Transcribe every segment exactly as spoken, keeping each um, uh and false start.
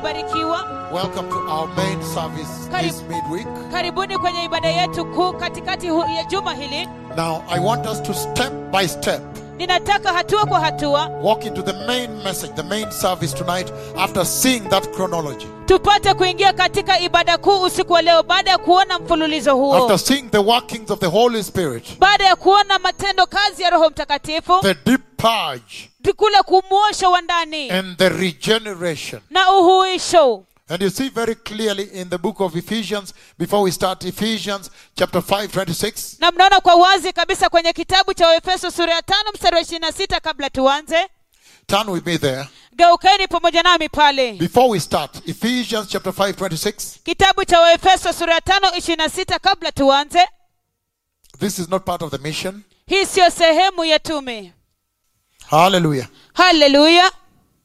wabarikiwa. Welcome to our main service this midweek. Karibuni kwenye ibada yetu kuu katikati ya juma hili. Now, I want us to step by step Ninataka hatua kwa hatua walk into the main message, the main service tonight after seeing that chronology. tupate kuingia katika ibada kuu usiku wa leo baada ya kuona mfululizo huo. After seeing the workings of the Holy Spirit, baada ya kuona matendo kazi ya Roho Mtakatifu, the deep purge kule kumuosha wa ndani and the regeneration. na uhuisho. And you see very clearly in the book of Ephesians, before we start, Ephesians chapter five, twenty-six. Na mnaona kwa wazi kabisa kwenye kitabu cha Efeso sura ya tano mstari wa ishirini na sita kabla tuanze. Turn with me there. Geukeni pamoja nami pale. Before we start, Ephesians chapter five, twenty-six. Kitabu cha Efeso sura ya tano ishirini na sita kabla tuanze. This is not part of the mission. Hii sio sehemu ya tume. Hallelujah. Hallelujah.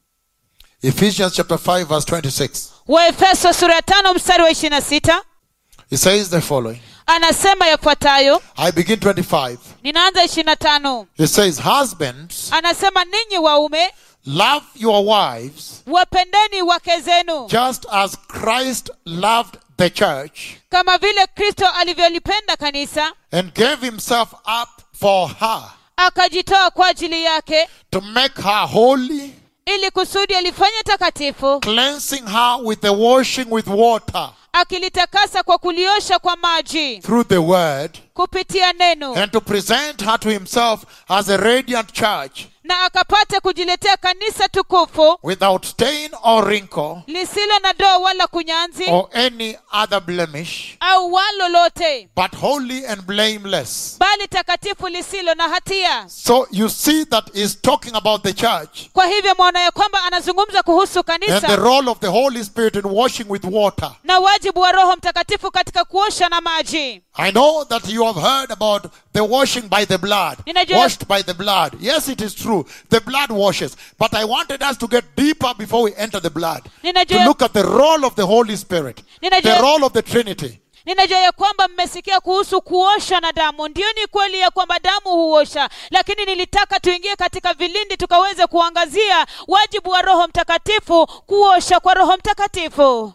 Ephesians chapter five, verse twenty-six. Efeso sura ya tano mstari wa ishirini na sita. It says the following. Anasema yafuatayo. I begin twenty-five. Ninaanza ishirini na tano. It says, husbands, Anasema ninyi waume, love your wives wapendeni wake zenu, just as Christ loved the church kama vile Kristo alivyolipenda kanisa, and gave himself up for her, akajitoa kwa ajili yake, to make her holy, ili kusudi alifanye takatifu, cleansing her with the washing with water akilitakasa kwa kuliosha kwa maji, through the word, kupitia neno, and to present her to himself as a radiant church, na akapate kujiletea kanisa tukufu, without stain or wrinkle lisilo na doa wala kunyanzi or any other blemish, au walo lote, but holy and blameless. bali takatifu lisilo na hatia. So you see that he's talking about the church Kwa hivyo mwaona ya kwamba anazungumza kuhusu and the kanisa role of the Holy Spirit in washing with water. na wajibu wa Roho Mtakatifu katika kuosha na maji. I know that you have heard about the washing by the blood. Ninajua- Washed by the blood. Yes, it is true. The blood washes. But I wanted us to get deeper before we enter the blood. Ninajua- To look at the role of the Holy Spirit. Ninajua- The role of the Trinity. Ninajua ya kwamba mmesikia kuhusu kuosha na damu. Ndio, ni kweli ya kwamba damu huosha, lakini nilitaka tuingie katika vilindi tukaweze kuangazia wajibu wa Roho Mtakatifu, kuosha kwa Roho Mtakatifu.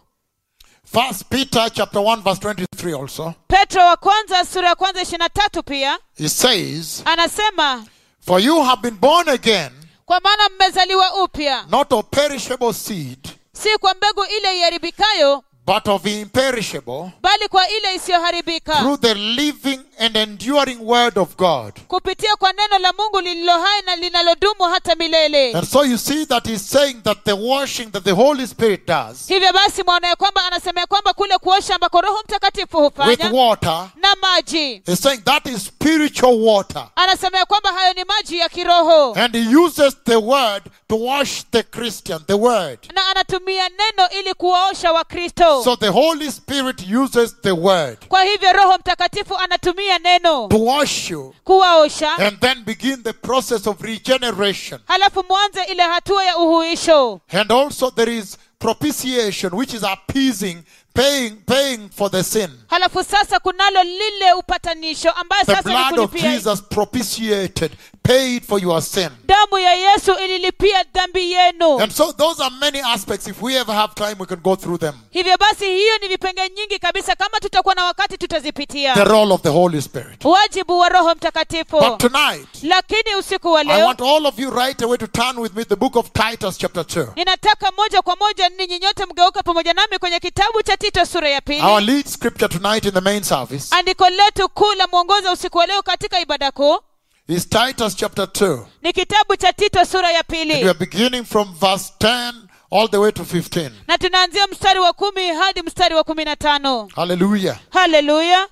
First Peter chapter one verse twenty-three also. Petro wa kwanza sura ya kwanza ishirini na tatu pia It says, anasema, for you have been born again, kwa maana mmezaliwa upya, not of perishable seed, si kwa mbegu ile iharibikayo, but of imperishable, bali kwa ile isiyoharibika, through the living and enduring word of God. kupitia kwa neno la Mungu lililo hai na linalodumu hata milele. And so you see that he's saying that the washing that the Holy Spirit does Hivyo basi mwaona ya kwamba anasema ya kwamba kule kuosha ambako Roho Mtakatifu with hufanya water, na maji, he's saying that is spiritual water. anasema ya kwamba hayo ni maji ya kiroho, And he uses the word to wash the Christian, the word. na anatumia neno ili kuwaosha Wakristo. So the Holy Spirit uses the word Kwa hivyo Roho Mtakatifu anatumia neno to wash you kuwaosha, and then begin the process of regeneration. halafu mwanze ile hatua ya uhuisho. And also there is propitiation, which is appeasing, paying, paying for the sin. Halafu sasa kunalo lile upatanisho ambayo The sasa ni blood of kulipia. Jesus propitiated, paid for your sin. Damu ya Yesu ililipia dhambi yenu. And so those are many aspects. If we ever have time, we can go through them. Hivyo basi hiyo ni vipenge nyingi kabisa, kama tutakuwa na wakati tutazipitia. The role of the Holy Spirit. Wajibu wa Roho Mtakatifu. But tonight, Lakini usiku wa I leo want all of you right away to turn with me the book of Titus chapter two. ninataka moja kwa moja ninyi nyote mgeuka pamoja nami kwenye kitabu cha Tito sura ya pili. Our lead scripture tonight in the main service Andiko letu kuu la mwongozo usiku wa leo katika ibada kuu is Titus chapter two. ni kitabu cha Tito sura ya And we pili, are beginning from verse ten all the way to fifteen. na tunaanzia mstari wa kumi hadi mstari wa kumi na tano. Hallelujah. Haleluya.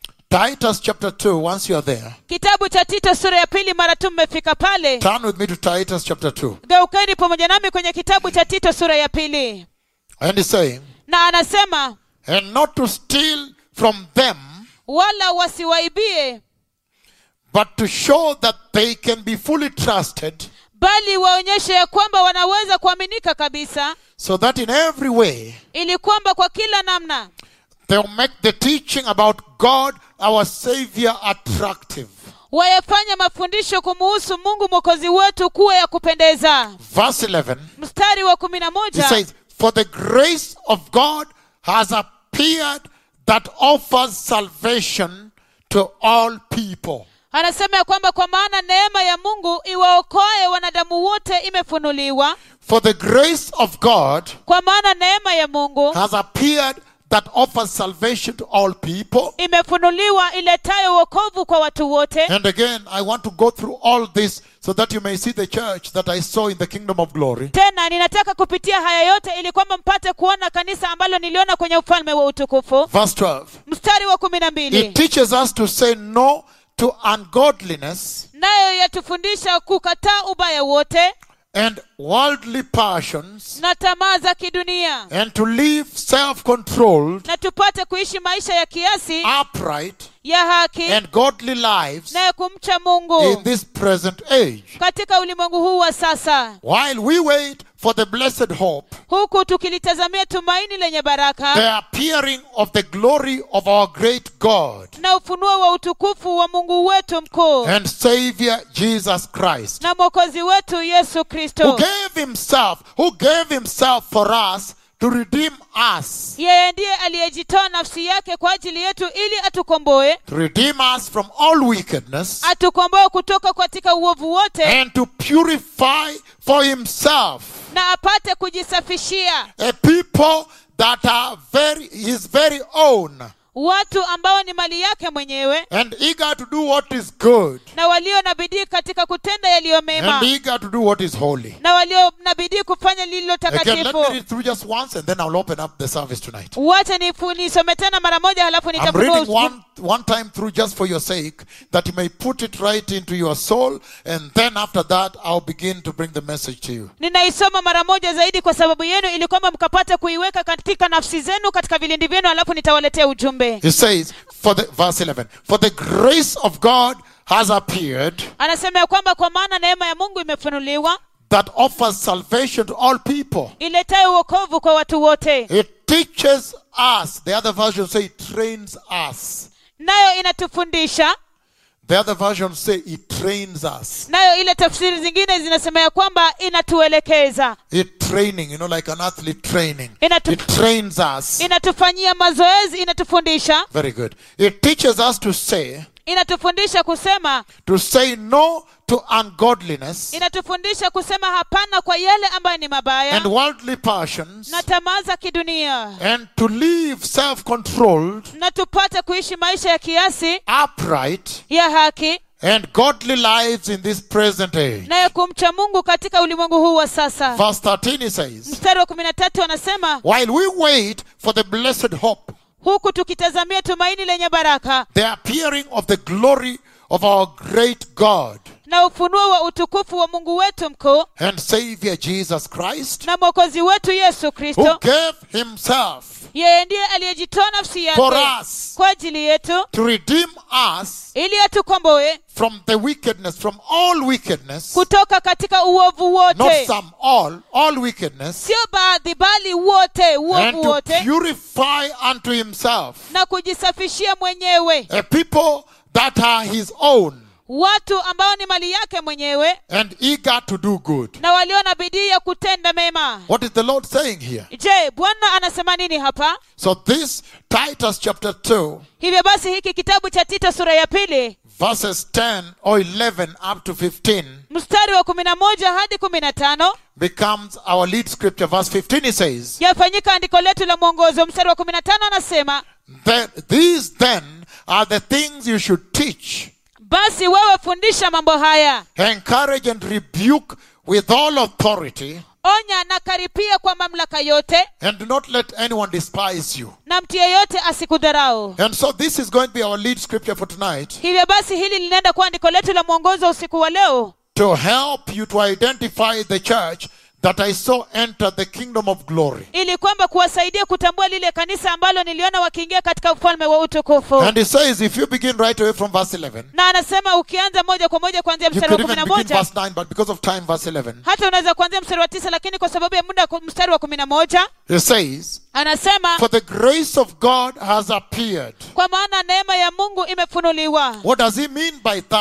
Titus chapter two, once you are there, Kitabu cha Tito sura ya pili, mara tu mmefika pale, turn with me to Titus chapter two. geukeni pamoja nami kwenye kitabu cha Tito sura ya pili. And he's saying, Na anasema, and not to steal from them, wala wasiwaibie, but to show that they can be fully trusted, bali waonyeshe ya kwamba wanaweza kuaminika kabisa, so that in every way ili kwamba kwa kila namna they'll make the teaching about God, our Savior, attractive. wayafanya mafundisho kumuhusu Mungu Mwokozi wetu kuwa ya kupendeza. Verse eleven, Mstari wa kumi na it moja says, For the grace of God has appeared that offers salvation to all people. Anasema ya kwamba kwa maana neema ya Mungu iwaokoe wanadamu wote imefunuliwa. For the grace of God Kwa maana neema ya Mungu has appeared that offers salvation to all people. imefunuliwa iletayo wokovu kwa watu wote. And again, I want to go through all this so that you may see the church that I saw in the kingdom of glory. Tena ninataka kupitia haya yote ili kwamba mpate kuona kanisa ambalo niliona kwenye ufalme wa utukufu. Verse twelve. Mstari wa kumi na mbili. It teaches us to say no to ungodliness Nayo yatufundisha kukataa ubaya wote and worldly passions, na tamaa za kidunia, and to live self-controlled, na tupate kuishi maisha ya kiasi, upright, ya haki and godly lives na ya kumcha Mungu in this present age, katika ulimwengu huu wa sasa, while we wait for the blessed hope, huku tukilitazamia tumaini lenye baraka the appearing of the glory of our great God na ufunuo wa utukufu wa Mungu wetu mkuu and Savior Jesus Christ, na Mwokozi wetu Yesu who Kristo, gave himself, who gave himself for us to redeem us, yeye ndiye aliyejitoa nafsi yake kwa ajili yetu ili atukomboe, to redeem us from all wickedness, atukomboe kutoka katika uovu wote, and to purify for himself na apate kujisafishia a people that are very his very own, watu ambao ni mali yake mwenyewe, and eager to do what is good, na walio na bidii katika kutenda yaliyo mema, and eager to do what is holy. na walio na bidii kufanya lililo Again, let me takatifu. read through just once and then I'll open up the service tonight. Wacha nifu- nisome tena mara moja halafu I'm nitafunua reading usiku- one, one time through just for your sake, that you may put it right into your soul, and then after that I'll begin to bring the message to you. Ninaisoma mara moja zaidi kwa sababu yenu ili kwamba mkapate kuiweka katika nafsi zenu, katika vilindi vyenu, halafu nitawaletea ujumbe. He says, for the verse eleven, for the grace of God has appeared Anasema ya kwamba kwa maana neema ya Mungu imefunuliwa that offers salvation to all people. iletayo wokovu kwa watu wote, It teaches us. The other version say it trains us. nayo inatufundisha. The other version say it trains us. Nayo ile tafsiri zingine zinasema ya kwamba inatuelekeza, It training, you know, like an athlete training. Inatu- It trains us. inatufanyia mazoezi, inatufundisha. Very good. It teaches us to say, Inatufundisha kusema, to say no to ungodliness inatufundisha kusema hapana kwa yale ambayo ni mabaya and worldly passions, na tamaa za kidunia, and to live self-controlled, na tupate kuishi maisha ya kiasi, upright, ya haki and godly lives in this present age. na ya kumcha Mungu katika ulimwengu huu wa sasa. Verse thirteen, he says, Mstari wa kumi na tatu anasema, while we wait for the blessed hope, huku tukitazamia tumaini lenye baraka the appearing of the glory of our great God na ufunuo wa utukufu wa Mungu wetu mkuu and Savior Jesus Christ, na Mwokozi wetu Yesu who Kristo, gave himself yeye ndiye aliyejitoa nafsi for yake us kwa ajili yetu to redeem us ili atukomboe from the wickedness, from all wickedness, kutoka katika uovu not wote, some, all, all wickedness, sio baadhi bali wote, and uovu to wote, purify unto himself na kujisafishia mwenyewe a people that are his own, watu ambao ni mali yake mwenyewe, and eager to do good. na walio na bidii ya kutenda mema. What is the Lord saying here? Je, Bwana anasema nini hapa? So this Titus chapter two, Hivyo basi hiki kitabu cha Tito sura ya pili verses ten or eleven up to fifteen mstari wa kumi na moja hadi kumi na tano becomes our lead scripture. Verse fifteen, he says, yafanyika andiko letu la mwongozo. Mstari wa kumi na tano anasema, that these then are the things you should teach, basi wewe fundisha mambo haya, encourage and rebuke with all authority, onya na karipia kwa mamlaka yote, and do not let anyone despise you. na mtu yeyote asikudharau. And so this is going to be our lead scripture for tonight, Hivyo basi hili linaenda kuwa andiko letu la mwongozo usiku wa leo, to help you to identify the church that I saw enter the kingdom of glory. ili kwamba kuwasaidia kutambua lile kanisa ambalo niliona wakiingia katika ufalme wa utukufu. And he says, if you begin right away from verse eleven, Na anasema ukianza moja kwa moja kuanzia you mstari wa could kumi even na begin moja verse nine, but because of time, verse eleven. hata unaweza kuanzia mstari wa tisa, lakini kwa sababu ya muda mstari wa kumi na moja He says, anasema, for the grace of God has appeared. kwa maana neema ya Mungu imefunuliwa. What does he mean by that?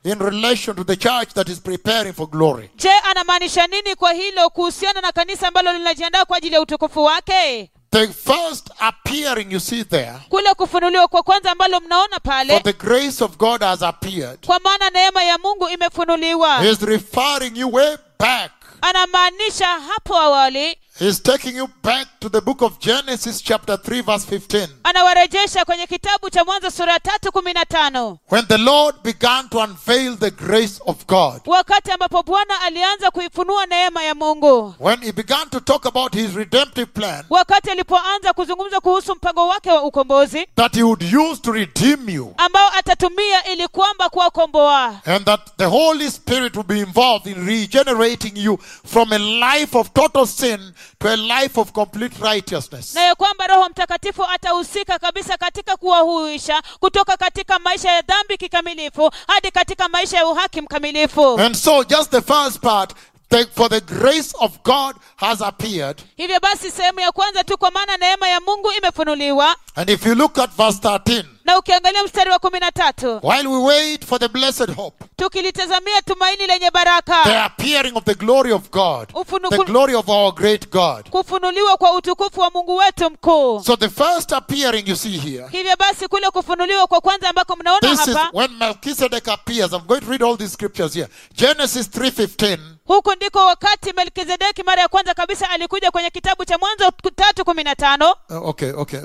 in relation to the church that is preparing for glory? Je, anamaanisha nini kwa hilo kuhusiana na kanisa ambalo linajiandaa kwa ajili ya utukufu wake? The first appearing you see there, Kule kufunuliwa kwa kwanza ambalo mnaona for pale, the grace of God has appeared, kwa maana neema ya Mungu imefunuliwa. is referring you way back. Anamaanisha hapo awali, He's taking you back to the book of Genesis chapter three verse fifteen. anawarejesha kwenye kitabu cha Mwanzo sura tatu kumi na tano. When the Lord began to unveil the grace of God. Wakati ambapo Bwana alianza kuifunua neema ya Mungu. When he began to talk about his redemptive plan. Wakati alipoanza kuzungumza kuhusu mpango wake wa ukombozi. That he would use to redeem you. Ambao atatumia ili kwamba kuwakomboa. And that the Holy Spirit will be involved in regenerating you from a life of total sin to a life of complete righteousness. Na ya kwamba Roho Mtakatifu atahusika kabisa katika kuwahuisha kutoka katika maisha ya dhambi kikamilifu hadi katika maisha ya uhaki mkamilifu. And so just the first part, the, for the grace of God has appeared. Hivyo basi sehemu ya kwanza tu, kwa maana neema ya Mungu imefunuliwa. And if you look at verse thirteen. Na ukiangalia mstari wa kumi na tatu. While we wait for the blessed hope. Tukilitazamia tumaini lenye baraka. The appearing of the glory of God. Ufunu, the glory of our great God. Kufunuliwa kwa utukufu wa Mungu wetu mkuu. So the first appearing you see here. Hivyo basi kule kufunuliwa kwa kwanza ambako mnaona this hapa. This is when Melchizedek appears. I'm going to read all these scriptures here. Genesis three fifteen. Huko ndiko wakati Melkizedeki mara ya kwanza kabisa alikuja kwenye kitabu cha Mwanzo tatu kumi na tano. Uh, okay, okay.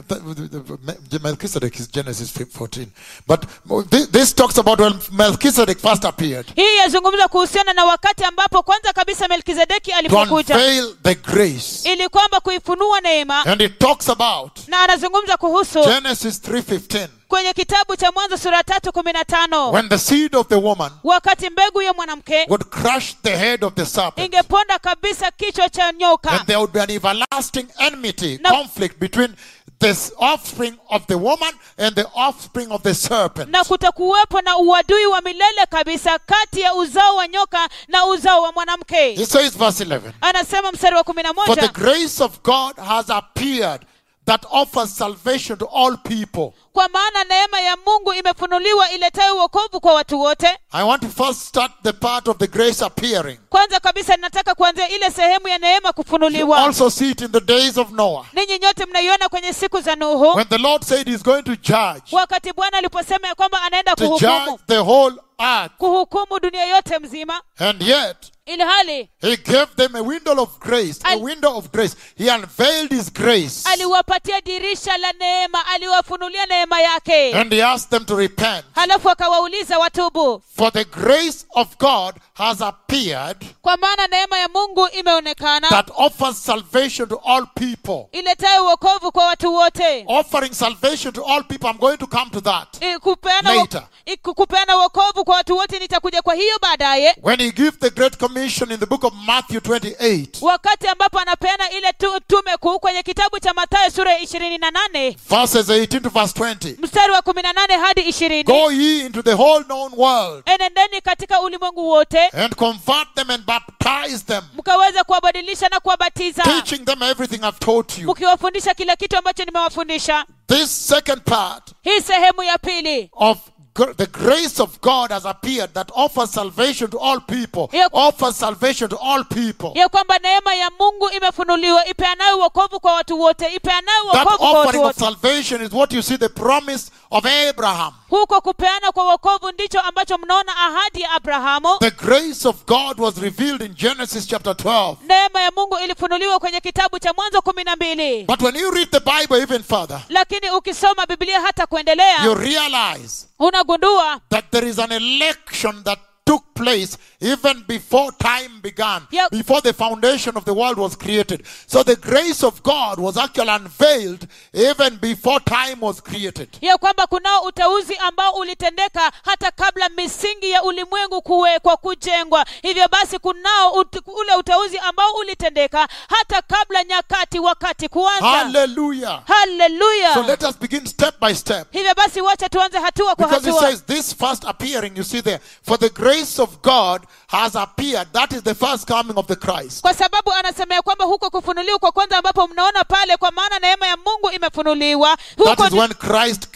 Melchizedek is Genesis fourteen. But this, this talks about when Melchizedek first appeared. Hii yazungumza kuhusiana na wakati ambapo kwanza kabisa Melkizedeki alipokuja. To unveil the grace. Ili kwamba kuifunua neema. And it talks about. Na anazungumza kuhusu. Genesis three fifteen. Kwenye kitabu cha Mwanzo sura tatu kumi na tano. When the seed of the woman. Wakati mbegu ya mwanamke. Would crush the head of the serpent. Ingeponda kabisa kichwa cha nyoka. And there would be an everlasting enmity, na, conflict between the offspring of the woman and the offspring of the serpent. Na kutakuwepo na uadui wa milele kabisa kati ya uzao wa nyoka na uzao wa mwanamke. He says verse eleven. Anasema mstari wa kumi na moja. For the grace of God has appeared that offers salvation to all people. Kwa maana neema ya Mungu imefunuliwa iletayo wokovu kwa watu wote. I want to first start the part of the grace appearing. Kwanza kabisa ninataka kuanzia ile sehemu ya neema kufunuliwa. You also see it in the days of Noah. Ninyi nyote mnaiona kwenye siku za Nuhu. When the Lord said he's going to judge. Wakati Bwana aliposema ya kwamba anaenda to kuhukumu. Judge the whole earth. Kuhukumu dunia yote mzima. And yet. Ilhali he gave them a window of grace, Al, a window of grace. He unveiled his grace. Aliwapatia dirisha la neema, aliwafunulia neema yake. And he asked them to repent. Halafu akawauliza watubu. For the grace of God has appeared. Kwa maana neema ya Mungu imeonekana. That offers salvation to all people. Iletayo wokovu kwa watu wote. Offering salvation to all people. I'm going to come to that Ikupeana later. Kupeana wokovu kwa watu wote nitakuja kwa hiyo baadaye. When he gives the great commission in the book of Matthew twenty-eight. Wakati ambapo anapeana ile tume kuu kwenye kitabu cha Mathayo sura ya ishirini na nane. Verses eighteen to verse twenty. Mstari wa kumi na nane hadi ishirini. Go ye into the whole known world. Enendeni katika ulimwengu wote. And convert them and baptize them. Mkaweza kuwabadilisha na kuwabatiza. Teaching them everything I've taught you. Mkiwafundisha kila kitu ambacho nimewafundisha. This second part. Hii sehemu ya pili. Of the grace of God has appeared that offers salvation to all people. Ya, offers salvation to all people. Ya kwamba neema ya Mungu imefunuliwa ipeanayo wokovu kwa watu wote, ipeanayo wokovu kwa watu wote. That offering of salvation is what you see the promise of Abraham. Huko kupeana kwa wokovu ndicho ambacho mnaona ahadi ya Abrahamu. The grace of God was revealed in Genesis chapter twelve. Neema ya Mungu ilifunuliwa kwenye kitabu cha Mwanzo kumi na mbili. But when you read the Bible even further, lakini ukisoma Biblia hata kuendelea, you realize unagundua that there is an election that took place even before time began, yep. before the foundation of the world was created. So the grace of God was actually unveiled even before time was created. Ya kwamba kunao utauzi ambao ulitendeka hata kabla misingi ya ulimwengu kuwekwa kujengwa. Hivyo basi kunao ut, ule utauzi ambao ulitendeka hata kabla nyakati wakati kuanza. Hallelujah. Hallelujah. So let us begin step by step. Hivyo basi wacha tuanze hatua kwa Because hatua. Because it says this first appearing, you see there, for the grace of God has appeared. That is the first coming of the Christ. Kwa sababu anasema kwamba huko kufunuliwa kwa kwanza ambapo mnaona pale, kwa maana neema ya Mungu imefunuliwa. That is when Christ came.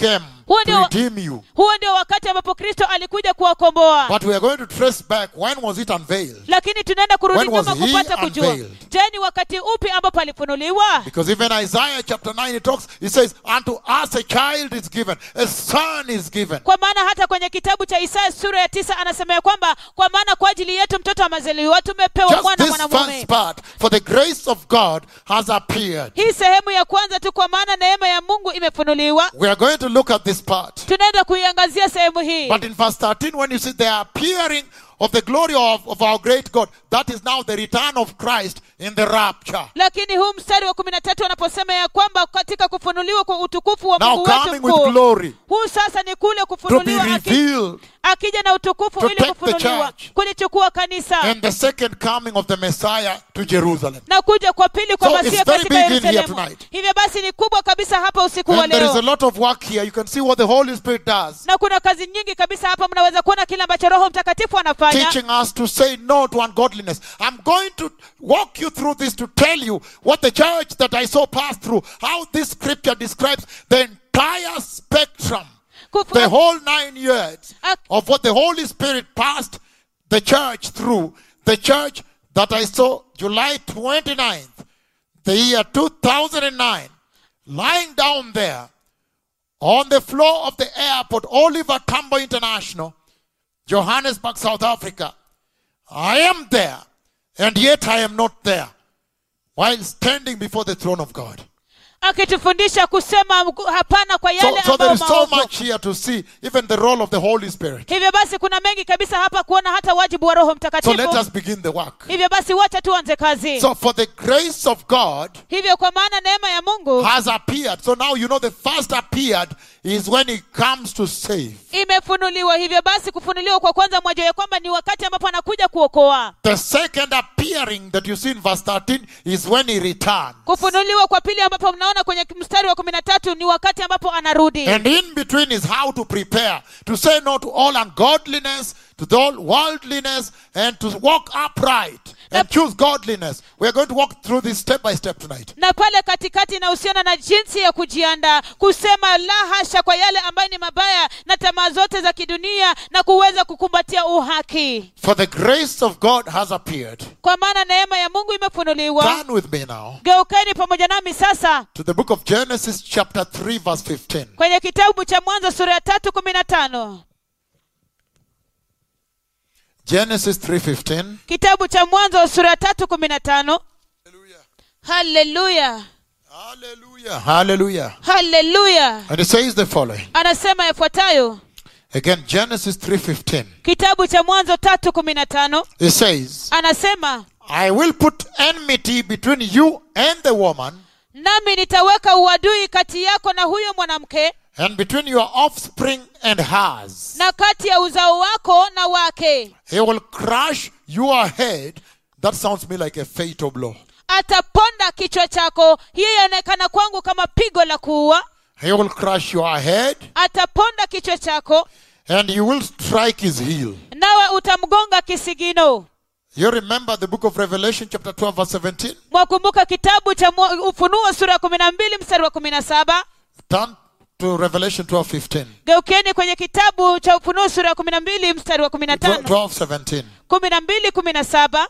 Huo to ndio, redeem you. huo ndio wakati ambapo Kristo alikuja kuwakomboa. But we are going to trace back, when was it unveiled? Lakini tunaenda kurudi When was nyuma he kupata kujua. unveiled? Je, ni wakati upi ambapo alifunuliwa? Because even Isaiah chapter nine, it talks, it says, unto us a child is given, a son is given. Kwa maana hata kwenye kitabu cha Isaya sura ya tisa anasema ya kwamba kwa maana kwa ajili yetu mtoto amezaliwa, tumepewa Just mwana this mwanamume. first part, for the grace of God has appeared. Hii sehemu ya kwanza tu, kwa maana neema ya Mungu imefunuliwa. We are going to look at this part. Tunaenda kuiangazia sehemu hii. But in verse thirteen, when you see the appearing of the glory of, of our great God, that is now the return of Christ in the rapture. Lakini huu mstari wa kumi na tatu anaposema ya kwamba katika kufunuliwa kwa utukufu wa Now Mungu wetu coming with mkuu, glory huu sasa ni kule to be kufunuliwa, aki- revealed, akija na utukufu to ili take the kufunuliwa, church. kulichukua kanisa and the second coming of the Messiah to Jerusalem. na kuja kwa pili kwa So Masia it's very katika big in here Yerusalemu. tonight. Hivyo basi ni kubwa kabisa hapa usiku wa And there is a leo, lot of work here. You can see what the Holy Spirit does. na kuna kazi nyingi kabisa hapa. Mnaweza kuona kile ambacho Roho Mtakatifu anafanya, Teaching us to say no to ungodliness. I'm going to walk you through this to tell you what the church that I saw pass through, how this scripture describes the entire spectrum, Kufu- the whole nine years Ak- of what the Holy Spirit passed the church through. The church that I saw July twenty-ninth, the year two thousand nine, lying down there on the floor of the airport, Oliver Tambo International, Johannesburg, South Africa. I am there, and yet I am not there, while standing before the throne of God. akitufundisha kusema hapana kwa So, yale so there ambayo is so maovu. much here to see, even the role of the Holy Spirit. Hivyo basi kuna mengi kabisa hapa kuona, hata wajibu wa Roho So Mtakatifu. let us begin the work. Hivyo basi wacha tuanze kazi. So for the grace of God Hivyo kwa maana neema ya Mungu has appeared. So now you know the first appeared is when he comes to save. imefunuliwa. Hivyo basi kufunuliwa kwa kwanza mwajua ya kwamba ni wakati ambapo anakuja kuokoa. The second appearing that you see in verse thirteen is when he returns. Kufunuliwa kwa pili ambapo mnaona kwenye mstari wa kumi na tatu ni wakati ambapo anarudi. And in between is how to prepare to say no to all ungodliness, to all worldliness, and to walk upright and choose godliness. We are going to walk through this step by step tonight. Na pale katikati inahusiana na jinsi ya kujiandaa kusema la hasha kwa yale ambayo ni mabaya na tamaa zote za kidunia, na kuweza kukumbatia uhaki. For the grace of God has appeared. Kwa maana neema ya Mungu imefunuliwa. Turn with me now Geukeni pamoja nami sasa to the book of Genesis chapter three verse fifteen. kwenye kitabu cha Mwanzo sura ya tatu kumi na tano. Genesis three fifteen. Kitabu cha Mwanzo sura ya tatu kumi na tano. Hallelujah. Hallelujah. Hallelujah. Hallelujah. And it says the following. Anasema yafuatayo. Again, Genesis three fifteen. Kitabu cha Mwanzo tatu kumi na tano. It says, Anasema, I will put enmity between you and the woman, nami nitaweka uadui kati yako na huyo mwanamke, and between your offspring and hers. na kati ya uzao wako na wake. He will crush your head. That sounds me like a fatal blow. Ataponda kichwa chako. Hiyo yaonekana kwangu kama pigo la kuua. He will crush your head, Ataponda kichwa chako, and you will strike his heel. nawe utamgonga kisigino. You remember the book of Revelation chapter twelve verse seventeen? Mwakumbuka kitabu cha Mwa- Ufunuo sura ya kumi na mbili mstari wa kumi na saba. Turn to Revelation twelve fifteen. Geukeni kwenye kitabu cha Ufunuo sura ya kumi na mbili mstari wa kumi na tano. twelve seventeen. kumi na mbili kumi na saba.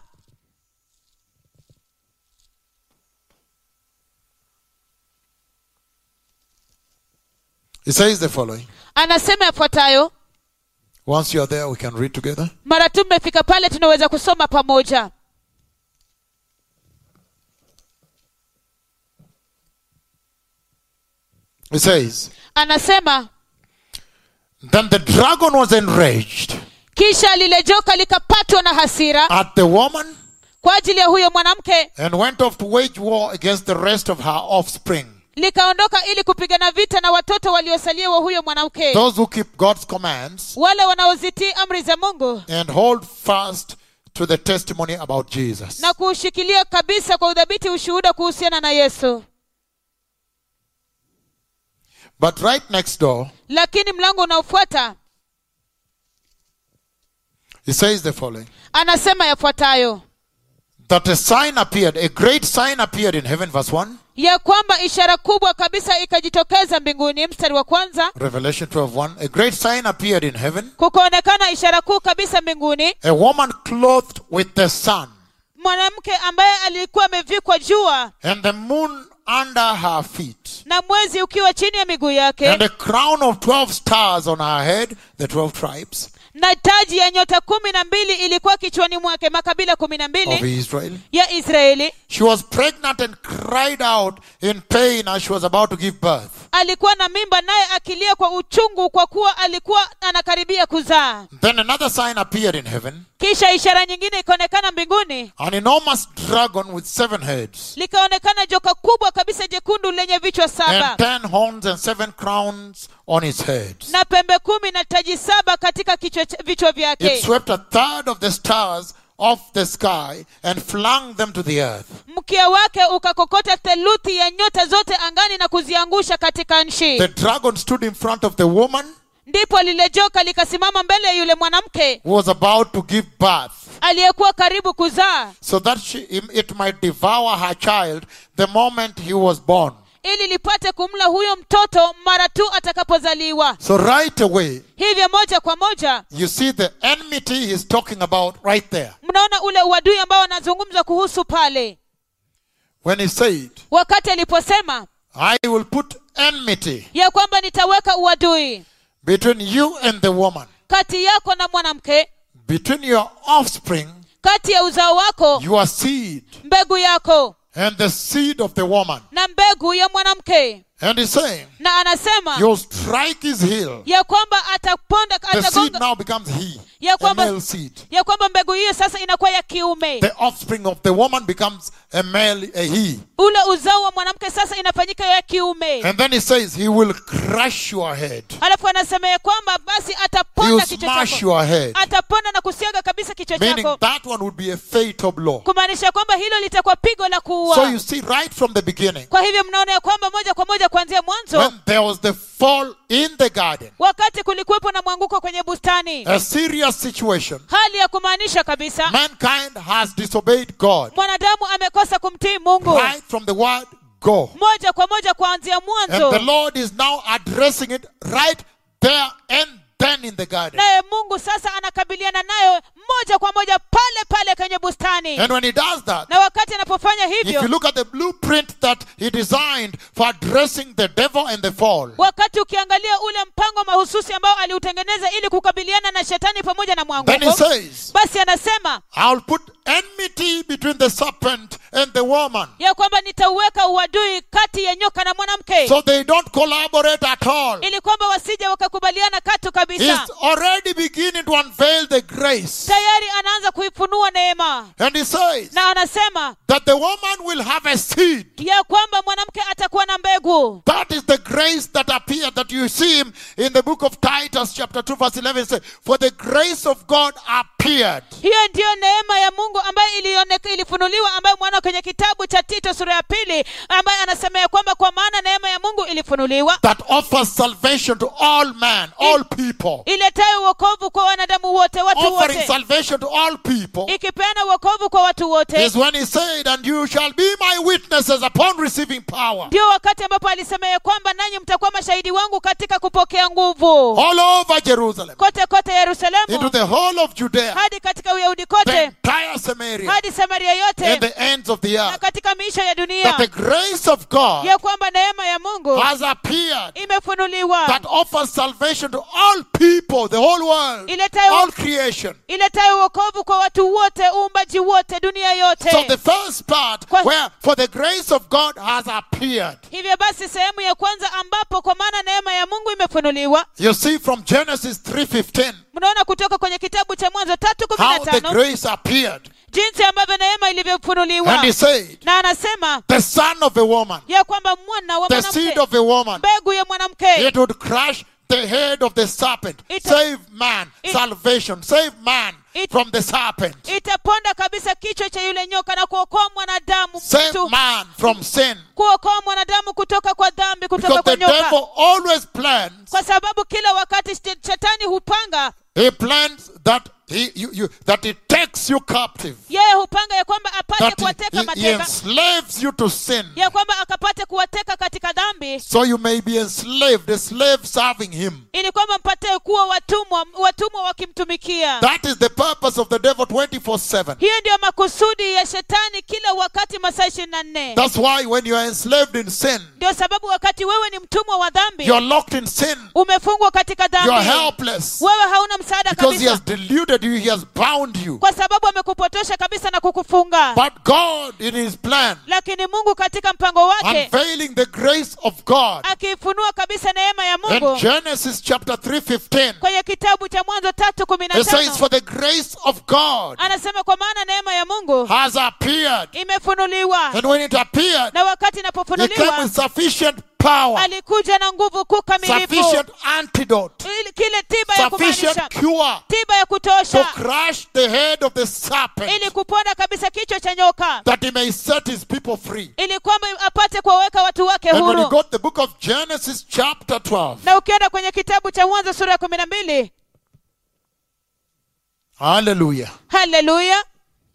It says the following. Anasema yafuatayo. Once you are there, we can read together. Mara tu mmefika pale tunaweza kusoma pamoja. It says, Anasema, then the dragon was enraged kisha lile joka likapatwa na hasira at the woman kwa ajili ya huyo mwanamke, and went off to wage war against the rest of her offspring, likaondoka ili kupigana vita na watoto waliosalia wa huyo mwanamke, those who keep God's commands wale wanaozitii amri za Mungu and hold fast to the testimony about Jesus. na kuushikilia kabisa kwa udhabiti ushuhuda kuhusiana na Yesu. But right next door, Lakini mlango unaofuata it says the following. anasema yafuatayo. That a sign appeared, a great sign appeared in heaven, verse one. ya kwamba ishara kubwa kabisa ikajitokeza mbinguni. Mstari wa kwanza, Revelation twelve one. A great sign appeared in heaven. kukaonekana ishara kuu kabisa mbinguni, A woman clothed with the sun, mwanamke ambaye alikuwa amevikwa jua and the moon under her feet, na mwezi ukiwa chini ya miguu yake, and a crown of twelve stars on her head, the twelve tribes na taji ya nyota kumi na mbili ilikuwa kichwani mwake, makabila kumi na of mbili Israel. ya Israeli. She was pregnant and cried out in pain as she was about to give birth. Alikuwa na mimba, naye akilia kwa uchungu kwa kuwa alikuwa anakaribia kuzaa. Then another sign appeared in heaven, Kisha ishara nyingine ikaonekana mbinguni, an enormous dragon with seven heads, likaonekana joka kubwa kabisa jekundu lenye vichwa saba and ten horns and seven crowns on its head. na pembe kumi na taji saba katika kichwa ch- vichwa It vyake. swept a third of the stars off the sky and flung them to the earth. Mkia wake ukakokota theluthi ya nyota zote angani na kuziangusha katika nchi. The dragon stood in front of the woman Ndipo lile joka likasimama mbele ya yule mwanamke who was about to give birth, aliyekuwa karibu kuzaa, so that she, it might devour her child the moment he was born. ili lipate kumla huyo mtoto mara tu atakapozaliwa. So right away, Hivyo moja kwa moja you see the enmity he's talking about right there. mnaona ule uadui ambao anazungumza kuhusu pale, When he said, wakati aliposema I will put enmity ya kwamba nitaweka uadui between you and the woman, kati yako na mwanamke, between your offspring, kati ya uzao wako, your seed, mbegu yako, and the seed of the woman. na mbegu ya mwanamke. And he's saying, Na anasema you'll strike his heel. ya kwamba ataponda, The seed atagonga, now becomes he, ya a kwamba male seed. ya kwamba mbegu hiyo sasa inakuwa ya kiume. The offspring of the woman becomes a male, a he. Ule uzao wa mwanamke sasa inafanyika ya kiume. And then he says, he will crush your head. Alafu anasema ya kwamba basi He will ataponda kichwa smash chako, your head. ataponda na kusiaga kabisa kichwa Meaning chako, that one would be a fatal blow. kumaanisha kwamba hilo litakuwa pigo la So kuua. you see right from the beginning, Kwa hivyo mnaona ya kwamba moja kwa moja kuanzia mwanzo, when there was the fall in the garden, wakati kulikuwepo na mwanguko kwenye bustani, a serious situation, hali ya kumaanisha kabisa mankind has disobeyed God. mwanadamu amekosa kumtii Mungu. Right from the word go. Moja kwa moja kuanzia And mwanzo, the Lord is now addressing it right there and then in the garden. naye Mungu sasa anakabiliana nayo moja kwa moja pale pale kwenye bustani. And when he does that, Na wakati anapofanya if you hivyo, look at the blueprint that he designed for addressing the devil and the fall, wakati ukiangalia ule mpango mahususi ambao aliutengeneza ili kukabiliana na shetani pamoja na then he mwanguko, says, basi anasema I'll put enmity between the serpent and the woman, ya kwamba nitauweka uadui kati ya nyoka na mwanamke, so they don't collaborate at all. ili kwamba wasije wakakubaliana katu kabisa. He's already beginning to unveil the grace. Tayari anaanza kuifunua neema, And he says na anasema that the woman will have a seed. ya kwamba mwanamke atakuwa na mbegu. That is the grace that appeared, that you see him in the book of Titus chapter two verse eleven says, for the grace of God appeared. Hiyo ndiyo neema ya Mungu ambayo ilioneka, ilifunuliwa, ambayo mwana kwenye kitabu cha Tito sura ya pili, ambaye anasema ya kwamba kwa maana neema ya Mungu ilifunuliwa, That offers salvation to all men, all people. iletayo wokovu kwa wanadamu wote, watu Offering wote, salvation to all people ikipeana wokovu kwa watu wote. is when he said, and you shall be my witnesses upon receiving power. Ndio wakati ambapo alisema ya kwamba nanyi mtakuwa mashahidi wangu katika kupokea nguvu, All over Jerusalem, kote kote into Yerusalemu, the whole of Judea, hadi katika Uyahudi the kote, entire Samaria, hadi Samaria and yote, the ends of the na earth. katika miisho ya That dunia, the grace of God ya kwamba neema ya Mungu has appeared, imefunuliwa, that offers salvation to all people, the whole world, iletayo all creation. iletayo wokovu kwa watu wote, uumbaji wote, dunia yote. So the first part, Kwa- where for the grace of God has appeared, Hivyo basi sehemu ya kwanza ambapo kwa maana neema ya Mungu imefunuliwa, you see from Genesis three fifteen mnaona kutoka kwenye kitabu cha Mwanzo tatu kumi how na the tano grace appeared. jinsi ambavyo neema ilivyofunuliwa. And he said, Na anasema the son of a woman, ya kwamba mwana wa the seed mwanamke, of a woman, mbegu ya mwanamke, it would crush the head of the serpent. It- Save man, It- salvation, save man It- from the serpent. itaponda kabisa kichwa cha yule nyoka na kuokoa mwanadamu, Save mtu, man from sin. kuokoa mwanadamu kutoka kwa dhambi, kutoka Because kwa the nyoka, devil always plans, kwa sababu kila wakati shet- shetani hupanga, he plans that he you, you that he takes you captive. yeye hupanga ya kwamba apate that kuwateka he, he mateka, enslaves you to sin, ya kwamba akapate kuwateka katika dhambi, so you may be enslaved, a slave serving him. ili kwamba mpate kuwa watumwa watumwa wakimtumikia. That is the purpose of the devil twenty-four seven. Hiyo ndio makusudi ya shetani kila wakati masaa ishirini na nne. That's why when you are enslaved in sin, Ndio sababu wakati wewe ni mtumwa wa dhambi, you are locked in sin, umefungwa katika you are dhambi, helpless, wewe hauna msaada because he has kabisa, deluded you, he has bound you. kwa sababu amekupotosha kabisa na kukufunga. But God in his plan, Lakini Mungu katika mpango wake, unveiling the grace of God, akifunua kabisa neema ya Mungu in Genesis chapter three fifteen, kwenye kitabu cha Mwanzo tatu kumi na it says, tano for the grace of God anasema kwa maana neema ya Mungu has appeared, imefunuliwa, and when it appeared, na wakati it came inapofunuliwa with sufficient power, alikuja na nguvu kuu kamilifu, sufficient antidote, ili- kile tiba ya sufficient kumaanisha, cure tiba ya to kutosha, crush the head of the serpent, ili kuponda kabisa kichwa cha nyoka, that he may set his people free. ili kwamba apate kuwaweka watu wake And when you huru. go to the book of Genesis chapter twelve, Na ukienda kwenye kitabu cha Mwanzo sura ya kumi na mbili, hallelujah, haleluya,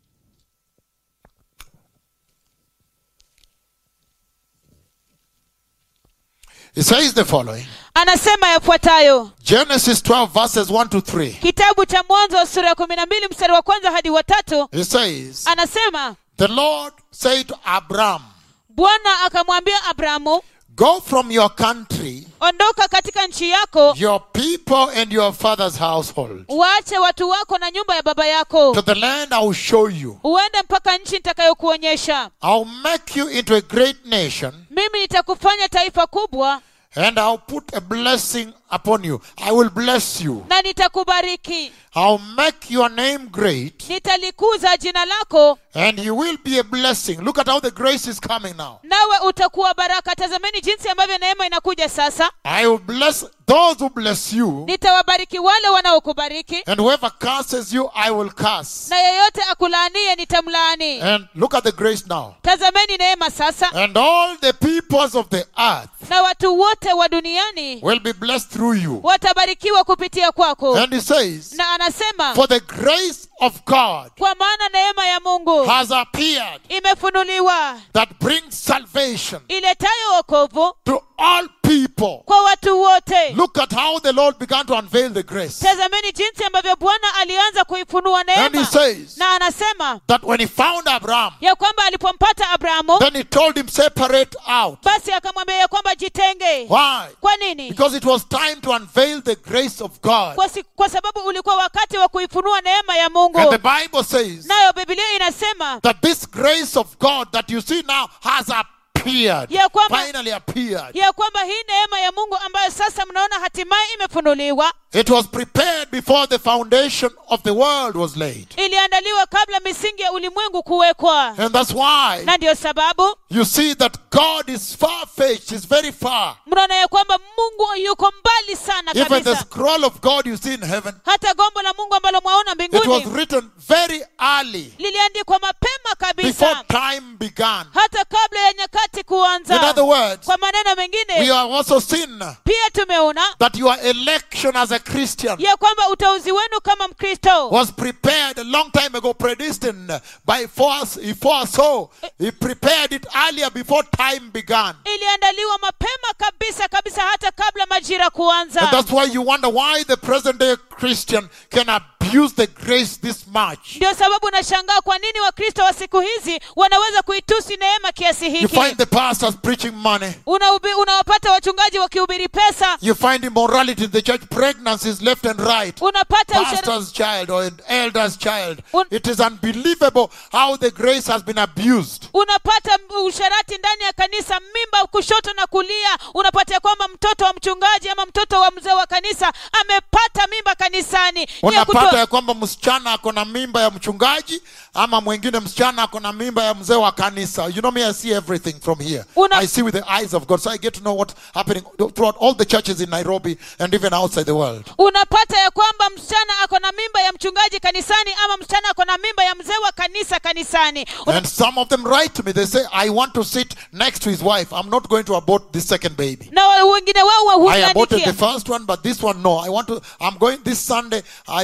it says the following. anasema yafuatayo. Genesis twelve verses one to three. Kitabu cha Mwanzo sura ya kumi na mbili mstari wa kwanza hadi wa tatu, It says, anasema the Lord said to Abram, Bwana akamwambia Abrahamu, go from your country, ondoka katika nchi yako, your people and your father's household, waache watu wako na nyumba ya baba yako, to the land I will show you. uende mpaka nchi nitakayokuonyesha. I'll make you into a great nation, Mimi nitakufanya taifa kubwa, and I'll put a blessing upon you. I will bless you. na nitakubariki. I'll make your name great, Nitalikuza jina lako, and you will be a blessing. Look at how the grace is coming now. nawe utakuwa baraka. Tazameni jinsi ambavyo neema inakuja sasa. I will bless those who bless you, Nitawabariki wale wanaokubariki, and whoever curses you, I will curse. na yeyote akulaanie nitamlaani. And look at the grace now. Tazameni neema sasa. And all the peoples of the earth Na watu wote wa duniani will be blessed through you. watabarikiwa kupitia kwako. And he says, Na anasema for the grace of God kwa maana neema ya Mungu has appeared, imefunuliwa, that brings salvation iletayo wokovu to all people. kwa watu wote. Look at how the Lord began to unveil the grace. Tazameni jinsi ambavyo Bwana alianza kuifunua And he neema. says Na anasema that when he found Abraham, ya kwamba alipompata Abrahamu, then he told him, separate out. basi akamwambia ya kwamba jitenge. Why? Kwa nini? Because it was time to unveil the grace of God. Kwa, si, kwa sababu ulikuwa wakati wa kuifunua neema ya Mungu. And the Bible says Nayo Biblia inasema that this grace of God that you see now has appeared, ya kwamba finally appeared. ya kwamba hii neema ya Mungu ambayo sasa mnaona hatimaye imefunuliwa, It was prepared before the foundation of the world was laid. iliandaliwa kabla misingi ya ulimwengu kuwekwa. And that's why Na ndio sababu you see that God is far-fetched, is very far. mnaona ya kwamba Mungu yuko mbali sana Even the kabisa. scroll of God you see in heaven, Hata gombo la Mungu ambalo mwaona it was mbinguni written very early, liliandikwa mapema before kabisa, time began. hata kabla ya nyakati In kuanza. other words, Kwa maneno we mengine, have also seen pia tumeona that your election as a Christian ya kwamba uteuzi wenu kama Mkristo was prepared a long time ago, predestined by force. He foresaw, he prepared it earlier before time began. iliandaliwa mapema kabisa kabisa, hata kabla majira And kuanza. that's why you wonder why the present day Christian can abuse the grace this much. Ndio sababu nashangaa kwa nini Wakristo wa siku hizi wanaweza kuitusi neema kiasi You hiki. find the pastors preaching money. Unaubi- Unawapata wachungaji wakihubiri pesa, You find immorality in the church, pregnancies left and right. unapata ushara, Pastor's child or an elder's child. Un- It is unbelievable how the grace has been abused. unapata usharati ndani ya kanisa, mimba kushoto na kulia. Unapata ya kwamba mtoto wa mchungaji ama mtoto wa mzee wa kanisa amepata mimba kanisani. Ni ya Unapata kuto- ya kwamba msichana ako na mimba ya mchungaji, ama mwingine msichana ako na mimba ya mzee wa kanisa. You know me, I see everything from here. Una- I see with the eyes of God. So I get to know what's happening throughout all the churches in Nairobi and even outside the world. unapata ya kwamba msichana ako na mimba ya mchungaji kanisani ama msichana ako na mimba ya mzee wa kanisa kanisani. Una- And some of them write to me. They say, I want to sit next to his wife. I'm not going to abort this second baby. na wengine wao I aborted the huniandikia, first one, but this one, no. I want to, I'm going this Sunday. I told him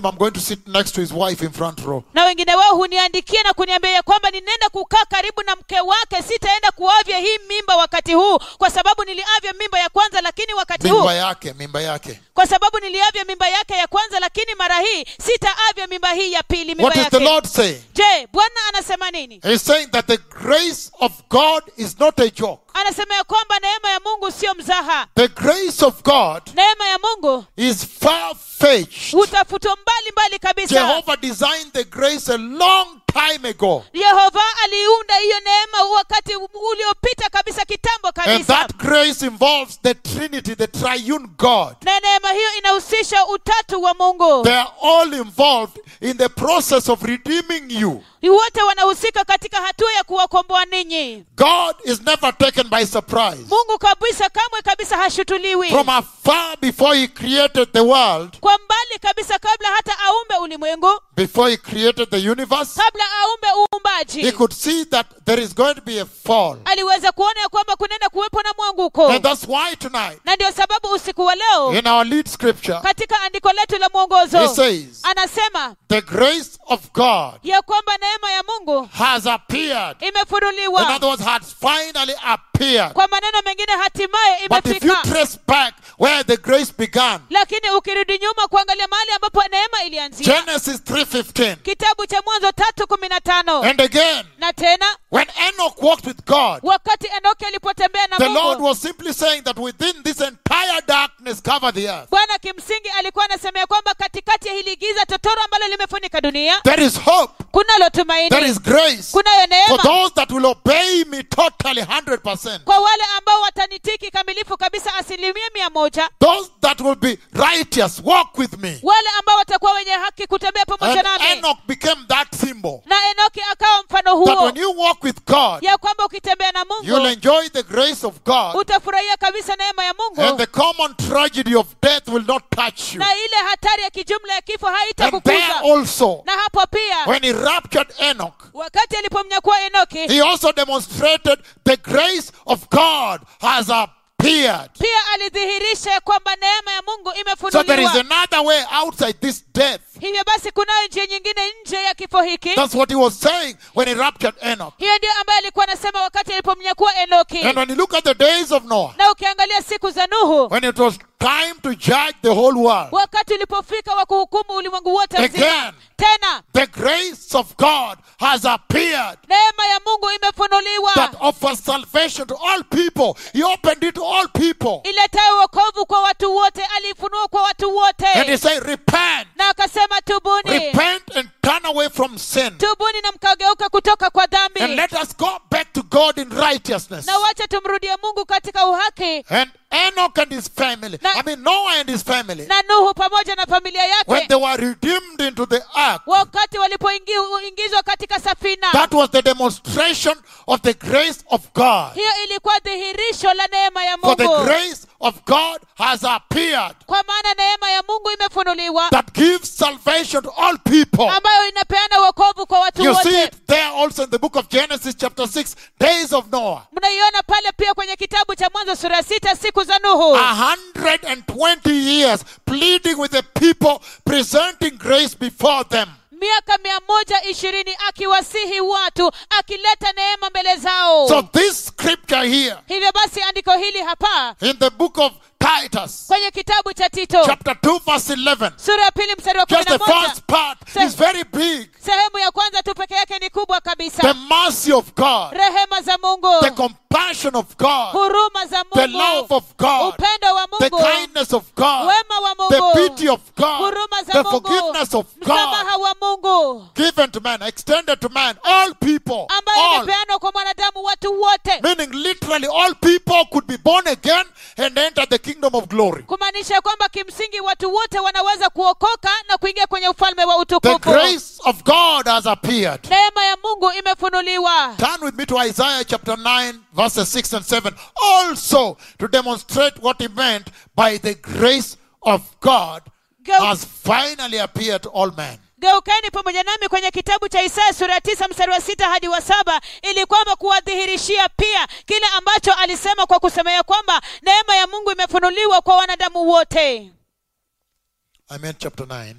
I'm going to sit next to his wife in front row. Na wengine wao huniandikia na kuniambia ya kwamba ninaenda kukaa karibu na mke wake, sitaenda kuavya hii mimba wakati huu kwa sababu niliavya mimba ya kwanza, lakini wakati huu Mimba yake, mimba yake. kwa sababu niliavya mimba yake ya kwanza, lakini mara hii sitaavya mimba hii ya pili, mimba What is yake. the Lord saying? Je, Bwana anasema nini? He's saying that the grace of God is not a joke. Anasema ya kwamba neema ya Mungu sio mzaha. The grace of God Neema ya Mungu is far-fetched. utafutwa mbali mbali kabisa. Jehovah designed the grace a long time ago. Yehova aliunda hiyo neema wakati uliopita kabisa, kitambo And kabisa. that grace involves the Trinity, the triune God. Na neema hiyo inahusisha utatu wa Mungu. They are all involved in the process of redeeming you. Wote wanahusika katika hatua ya kuwakomboa ninyi. God is never taken by surprise. Mungu kabisa kamwe kabisa hashutuliwi. From afar, before he created the world, Kwa mbali kabisa kabla hata aumbe ulimwengu, before he created the universe, kabla aumbe he uumbaji, could see that there is going to be a fall. aliweza kuona ya kwamba kunaenda kuwepo na mwanguko. And that's why tonight, Na ndio sababu usiku wa leo in our lead scripture, katika andiko letu la he mwongozo says, anasema the grace of God ya kwamba neema ya Mungu has appeared. In imefunuliwa. other words, has finally appeared. Kwa maneno mengine, hatimaye But if you imefika. trace back where the grace began, Lakini ukirudi nyuma kuangalia mahali ambapo neema ilianzia, Genesis three fifteen, kitabu cha Mwanzo tatu kumi na tano. and again, Na tena when Enoch walked with God, wakati Enoki alipotembea na the Lord Mungu, was simply saying that within this entire darkness cover the earth, Bwana kimsingi alikuwa anasema ya kwamba katikati ya hili giza totoro ambalo limefunika dunia, there is hope, kunalo there tumaini, is grace kunayo for neema those that will obey me totally one hundred percent. kwa wale ambao watanitiki kamilifu kabisa, asilimia mia moja. Those that will be righteous, walk with me. Wale ambao watakuwa wenye haki, kutembea pamoja And nami. Enoch became that symbol. Na Enoki akawa mfano That huo, when you walk with God, ya kwamba ukitembea na you'll Mungu enjoy the grace of God, utafurahia kabisa neema ya and Mungu, the common tragedy of death will not touch you. na ile hatari ya kijumla ya kifo And there haitakukuza. also, Na hapo pia when he raptured Enoch, wakati alipomnyakua Enoki, he also demonstrated the grace of God has appeared. pia alidhihirisha ya kwamba neema ya Mungu So there is imefunuliwa. another way outside this death. Hivyo basi kunayo njia nyingine nje ya kifo hiki. That's what he was saying when he raptured Enoch. Hiyo ndio ambayo alikuwa anasema wakati alipomnyakua Enoki. And when you look at the days of Noah, Na ukiangalia siku za Nuhu, when it was time to judge the whole world, wakati ulipofika wa kuhukumu ulimwengu wote mzima, again, tena the grace of God has appeared neema ya Mungu imefunuliwa, that offers salvation to all people. He opened it to all people. iletayo wokovu kwa watu wote, alifunua kwa watu wote. And he said, repent, Na akasema tubuni, repent and turn away from sin. tubuni na mkageuka kutoka kwa dhambi, And let us go back to God in righteousness. na wacha tumrudie Mungu katika uhaki. And Enoch and his family, Na- I mean Noah and his family, Na Nuhu pamoja na familia when yake, they were redeemed into the ark, wakati walipoingizwa katika safina, that was the demonstration of the grace of God. hiyo ilikuwa dhihirisho la neema ya For the Mungu. grace of God has appeared Kwa maana neema ya Mungu imefunuliwa, that gives salvation to all people. ambayo inapeana wokovu kwa watu You see wote. it there also in the book of Genesis chapter six, days of Noah. Mnaiona pale pia kwenye kitabu cha Mwanzo sura ya sita, siku za Nuhu. A hundred and twenty years pleading with the people, presenting grace before them. Miaka mia moja ishirini akiwasihi watu, akileta neema mbele zao. So this scripture here Hivyo basi andiko hili hapa in the book of Titus, kwenye kitabu cha Tito chapter two, verse eleven, sura ya pili mstari wa kumi just na the moja. first part Se- is very big. Sehemu ya kwanza tu peke yake ni kubwa kabisa. The mercy of God, Rehema za Mungu, the compassion of God, huruma za the Mungu, love of God, upendo wa the Mungu, kindness of God, wema wa the Mungu, pity of God, huruma za the Mungu, forgiveness of God, msamaha wa Mungu, given to man, extended to man, all people, ambayo all. imepeanwa kwa mwanadamu, watu wote. Meaning literally all people could be born again and enter the kingdom of glory. Kumaanisha kwamba kimsingi watu wote wanaweza kuokoka na kuingia kwenye ufalme wa The utukufu. grace of God has appeared. Neema ya Mungu imefunuliwa. Turn with me to Isaiah chapter nine, verses six and seven. Also to demonstrate what he meant by the grace of God Geu- has finally appeared to all men. Geukeni pamoja nami kwenye kitabu cha Isaya sura ya tisa mstari wa sita hadi wa saba, ili kwamba kuwadhihirishia pia kile ambacho alisema kwa kusemea kwamba neema ya Mungu imefunuliwa kwa wanadamu wote. I meant chapter nine.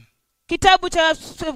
kitabu cha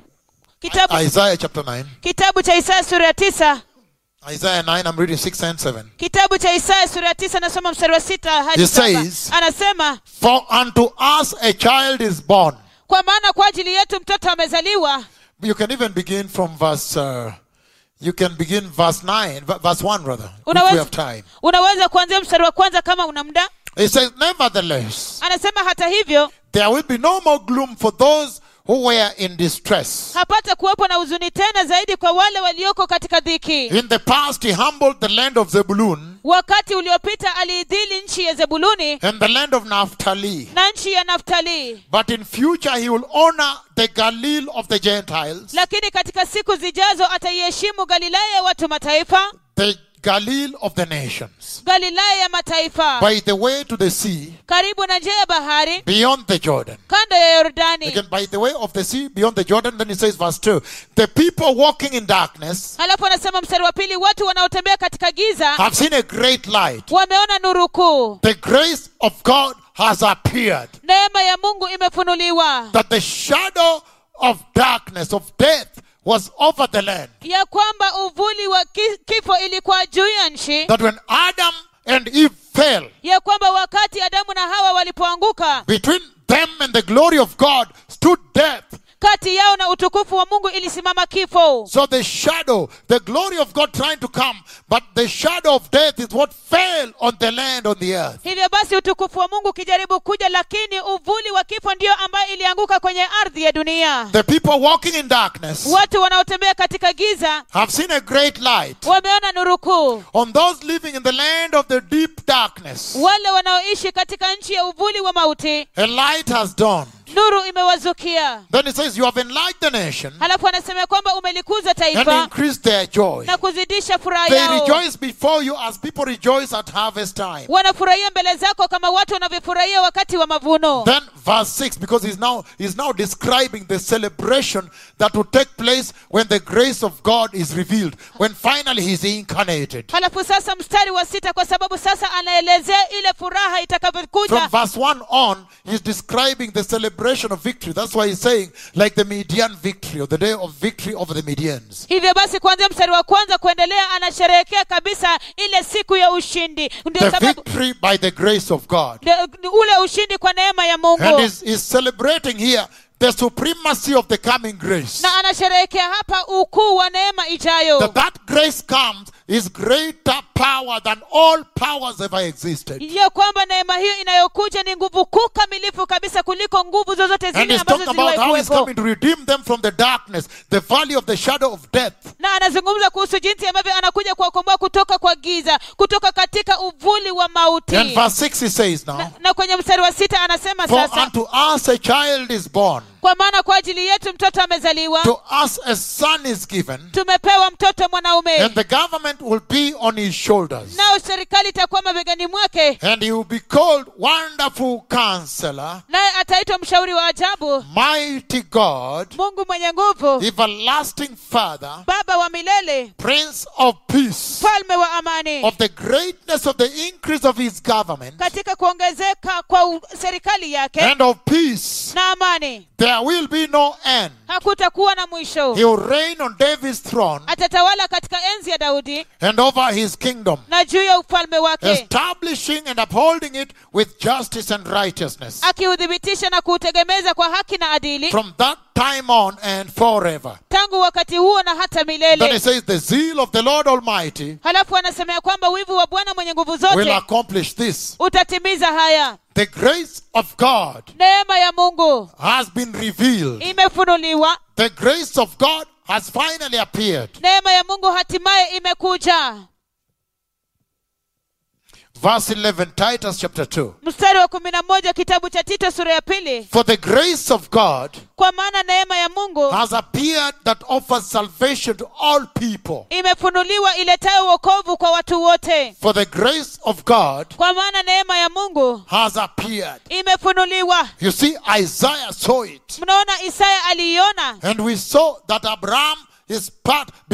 kitabu Isaiah chapter nine. kitabu cha Isaya sura ya tisa. Isaiah nine, I'm reading six and seven. Kitabu cha Isaya sura ya tisa nasoma mstari wa sita hadi He saba. says, Anasema, for unto us a child is born. kwa maana kwa ajili yetu mtoto amezaliwa. You can even begin from verse, uh, you can begin verse nine, v- verse one rather, if we Unaweza, have time. unaweza kuanzia mstari wa kwanza kama una muda. He says, nevertheless, Anasema hata hivyo there will be no more gloom for those who were in distress. hapata kuwepo na huzuni tena zaidi kwa wale walioko katika dhiki. In the past, he humbled the land of Zebulun Wakati uliopita aliidhili nchi ya Zebuluni and the land of Naphtali. na nchi ya Naftali. But in future, he will honor the Galilee of the Gentiles, Lakini katika siku zijazo ataiheshimu Galilaya ya watu mataifa, the Galilee of the nations, Galilaya ya mataifa, by the way to the sea, karibu na njia ya bahari, beyond the Jordan. kando ya Yordani. Again, by the way of the sea, beyond the Jordan, then he says, verse two, the people walking in darkness Halafu anasema mstari wa pili, watu wanaotembea katika giza have seen a great light. wameona nuru kuu. The grace of God has appeared, Neema ya Mungu imefunuliwa, that the shadow of darkness, of death, was over the land. ya kwamba uvuli wa ki- kifo ilikuwa juu ya nchi, That when Adam and Eve fell, ya kwamba wakati Adamu na Hawa walipoanguka, between them and the glory of God stood death. kati yao na utukufu wa Mungu ilisimama kifo. So the shadow, the glory of God trying to come, but the shadow of death is what fell on the land, on the earth. Hivyo basi utukufu wa Mungu ukijaribu kuja, lakini uvuli wa kifo ndio ambayo ilianguka kwenye ardhi ya dunia. The people walking in darkness Watu wanaotembea katika giza have seen a great light. wameona nuru kuu. On those living in the land of the deep darkness, Wale wanaoishi katika nchi ya uvuli wa mauti, a light has dawned. nuru imewazukia. Then it says, you have enlightened the nation Halafu anasema kwamba umelikuza and taifa increased their joy. na kuzidisha furaha They yao. rejoice before you as people rejoice at harvest time. Wanafurahia mbele zako kama watu wanavyofurahia wakati wa mavuno. Then verse six, because he's now he's now describing the celebration that will take place when the grace of God is revealed, when finally he's incarnated. Halafu sasa mstari wa sita, kwa sababu sasa anaelezea ile furaha From itakavyokuja. verse one on, he's describing the celebration of victory. That's why he's saying, like the Midian victory, or the day of victory over the Midians. Hivyo basi kuanzia mstari wa kwanza kuendelea anasherehekea kabisa ile siku ya ushindi. Ndio The sababu victory by the grace of God. ndio ule ushindi kwa neema ya And Mungu. he's, he's celebrating here the supremacy of the coming grace. Na anasherehekea hapa ukuu wa neema ijayo. That that grace comes is greater power than all powers ever existed. Ya kwamba neema hiyo inayokuja ni nguvu kuu kamilifu kabisa kuliko nguvu zozote And zile he's ambazo talking about ziliwahi how he's kuwepo. coming to redeem them from the darkness, the valley of the shadow of death. Na anazungumza kuhusu jinsi ambavyo anakuja kuwakomboa kutoka kwa giza, kutoka katika uvuli wa mauti. And verse six he says now, Na, na kwenye mstari wa sita anasema for sasa, unto us a child is born, kwa maana kwa ajili yetu mtoto amezaliwa, to us a son is given, tumepewa mtoto mwanaume, and the government will be on his shoulders. nao serikali itakuwa mabegani mwake, And he will be called Wonderful Counselor, naye ataitwa mshauri wa ajabu, Mighty God, Mungu mwenye nguvu, Everlasting Father, Baba wa milele, Prince of Peace. mfalme wa amani. Of the greatness of the increase of his government Katika kuongezeka kwa u- serikali yake and of peace, na amani there will be no end. hakutakuwa na mwisho. He will reign on David's throne Atatawala katika enzi ya Daudi and over his kingdom, na juu ya ufalme wake, establishing and upholding it with justice and righteousness akiudhibitisha na kuutegemeza kwa haki na adili, from that time on and forever. tangu wakati huo na hata Then he milele. says, the zeal of the Lord Almighty Halafu anasemea kwamba wivu wa Bwana mwenye nguvu will zote accomplish this. utatimiza haya. The grace of God Neema ya Mungu has been revealed. imefunuliwa, The grace of God has finally appeared. neema ya Mungu hatimaye imekuja. Verse eleven, Titus chapter two. Mstari wa kumi na moja kitabu cha Tito sura ya pili, For the grace of God kwa maana neema ya Mungu has appeared that offers salvation to all people. imefunuliwa iletayo wokovu kwa watu wote. For the grace of God Kwa maana neema ya Mungu has appeared. imefunuliwa. You see, Isaiah saw it. Mnaona Isaya aliiona, And we saw that Abraham, his part became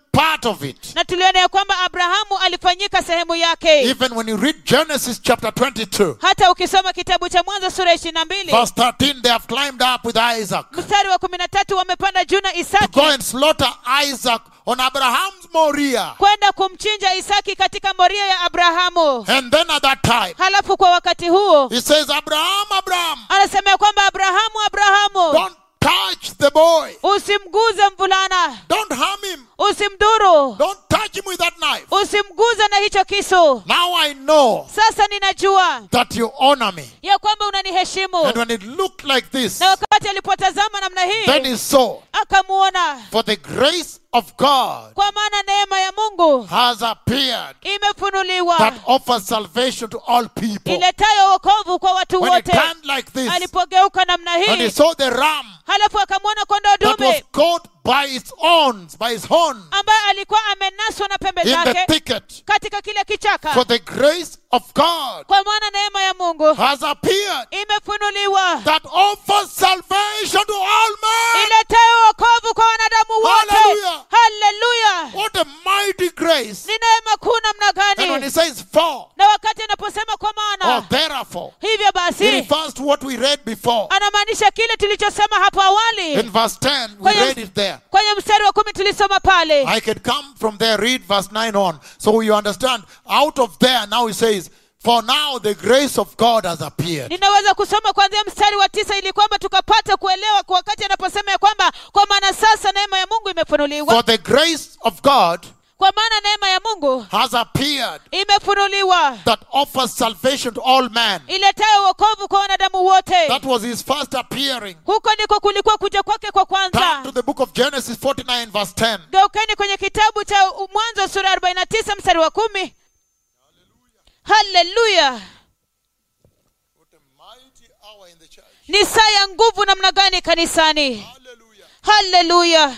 part of it. na tuliona ya kwamba Abrahamu alifanyika sehemu yake. Even when you read Genesis chapter twenty-two, Hata ukisoma kitabu cha Mwanzo sura ishirini na mbili verse thirteen, they have climbed up with Isaac mstari wa kumi na tatu wamepanda juu na to go Isaki and slaughter Isaac on Abraham's Moriah. kwenda kumchinja Isaki katika Moria ya Abrahamu. And then at that time, Halafu kwa wakati huo he says, Abraham, Abraham, anasema ya kwamba Abrahamu, Abrahamu, don't touch the boy. usimguze mvulana, Don't harm him. usimdhuru, Don't touch him with that knife. usimguze na hicho kisu. Now I know Sasa ninajua that you honor me. ya kwamba unaniheshimu. And when it looked like this, Na wakati alipotazama namna then hii he saw, akamuona, for the grace of God kwa maana neema ya Mungu has appeared imefunuliwa that offers salvation to all people. iletayo wokovu kwa watu When he wote. turned like this, Alipogeuka namna and he hii, saw the ram halafu akamwona kondoo that was dume caught by its horns, by his horn, ambaye alikuwa amenaswa na pembe in the zake thicket. katika kile kichaka. For the grace of God Kwa maana neema ya Mungu has appeared imefunuliwa that offers salvation to all men. iletayo wokovu kwa wanadamu wote. Hallelujah. Haleluya! What a mighty grace. Ni neema kuu namna And when he gani! says for, Na wakati anaposema kwa or maana, therefore, hivyo he basi refers to what we read before. anamaanisha kile tulichosema hapo awali. In verse ten, we read it there. Kwenye mstari wa kumi tulisoma pale. I can come from there, read verse nine on. So you understand, out of there, now he says, for now the grace of God has appeared. Ninaweza kusoma kuanzia mstari wa tisa ili kwamba tukapata kuelewa kwa wakati anaposema ya kwamba kwa maana sasa neema ya Mungu imefunuliwa. For the grace of God Kwa maana neema ya Mungu has appeared imefunuliwa that offers salvation to all men. iletayo wokovu kwa wanadamu wote. That was his first appearing. Huko ndiko kulikuwa kuja kwake kwa Turn to kwanza. the book of Genesis forty-nine verse ten. Geukeni kwenye kitabu cha Mwanzo sura arobaini na tisa mstari wa kumi. Haleluya! What a mighty hour in the church. Ni saa ya nguvu namna gani kanisani! Hallelujah. Haleluya!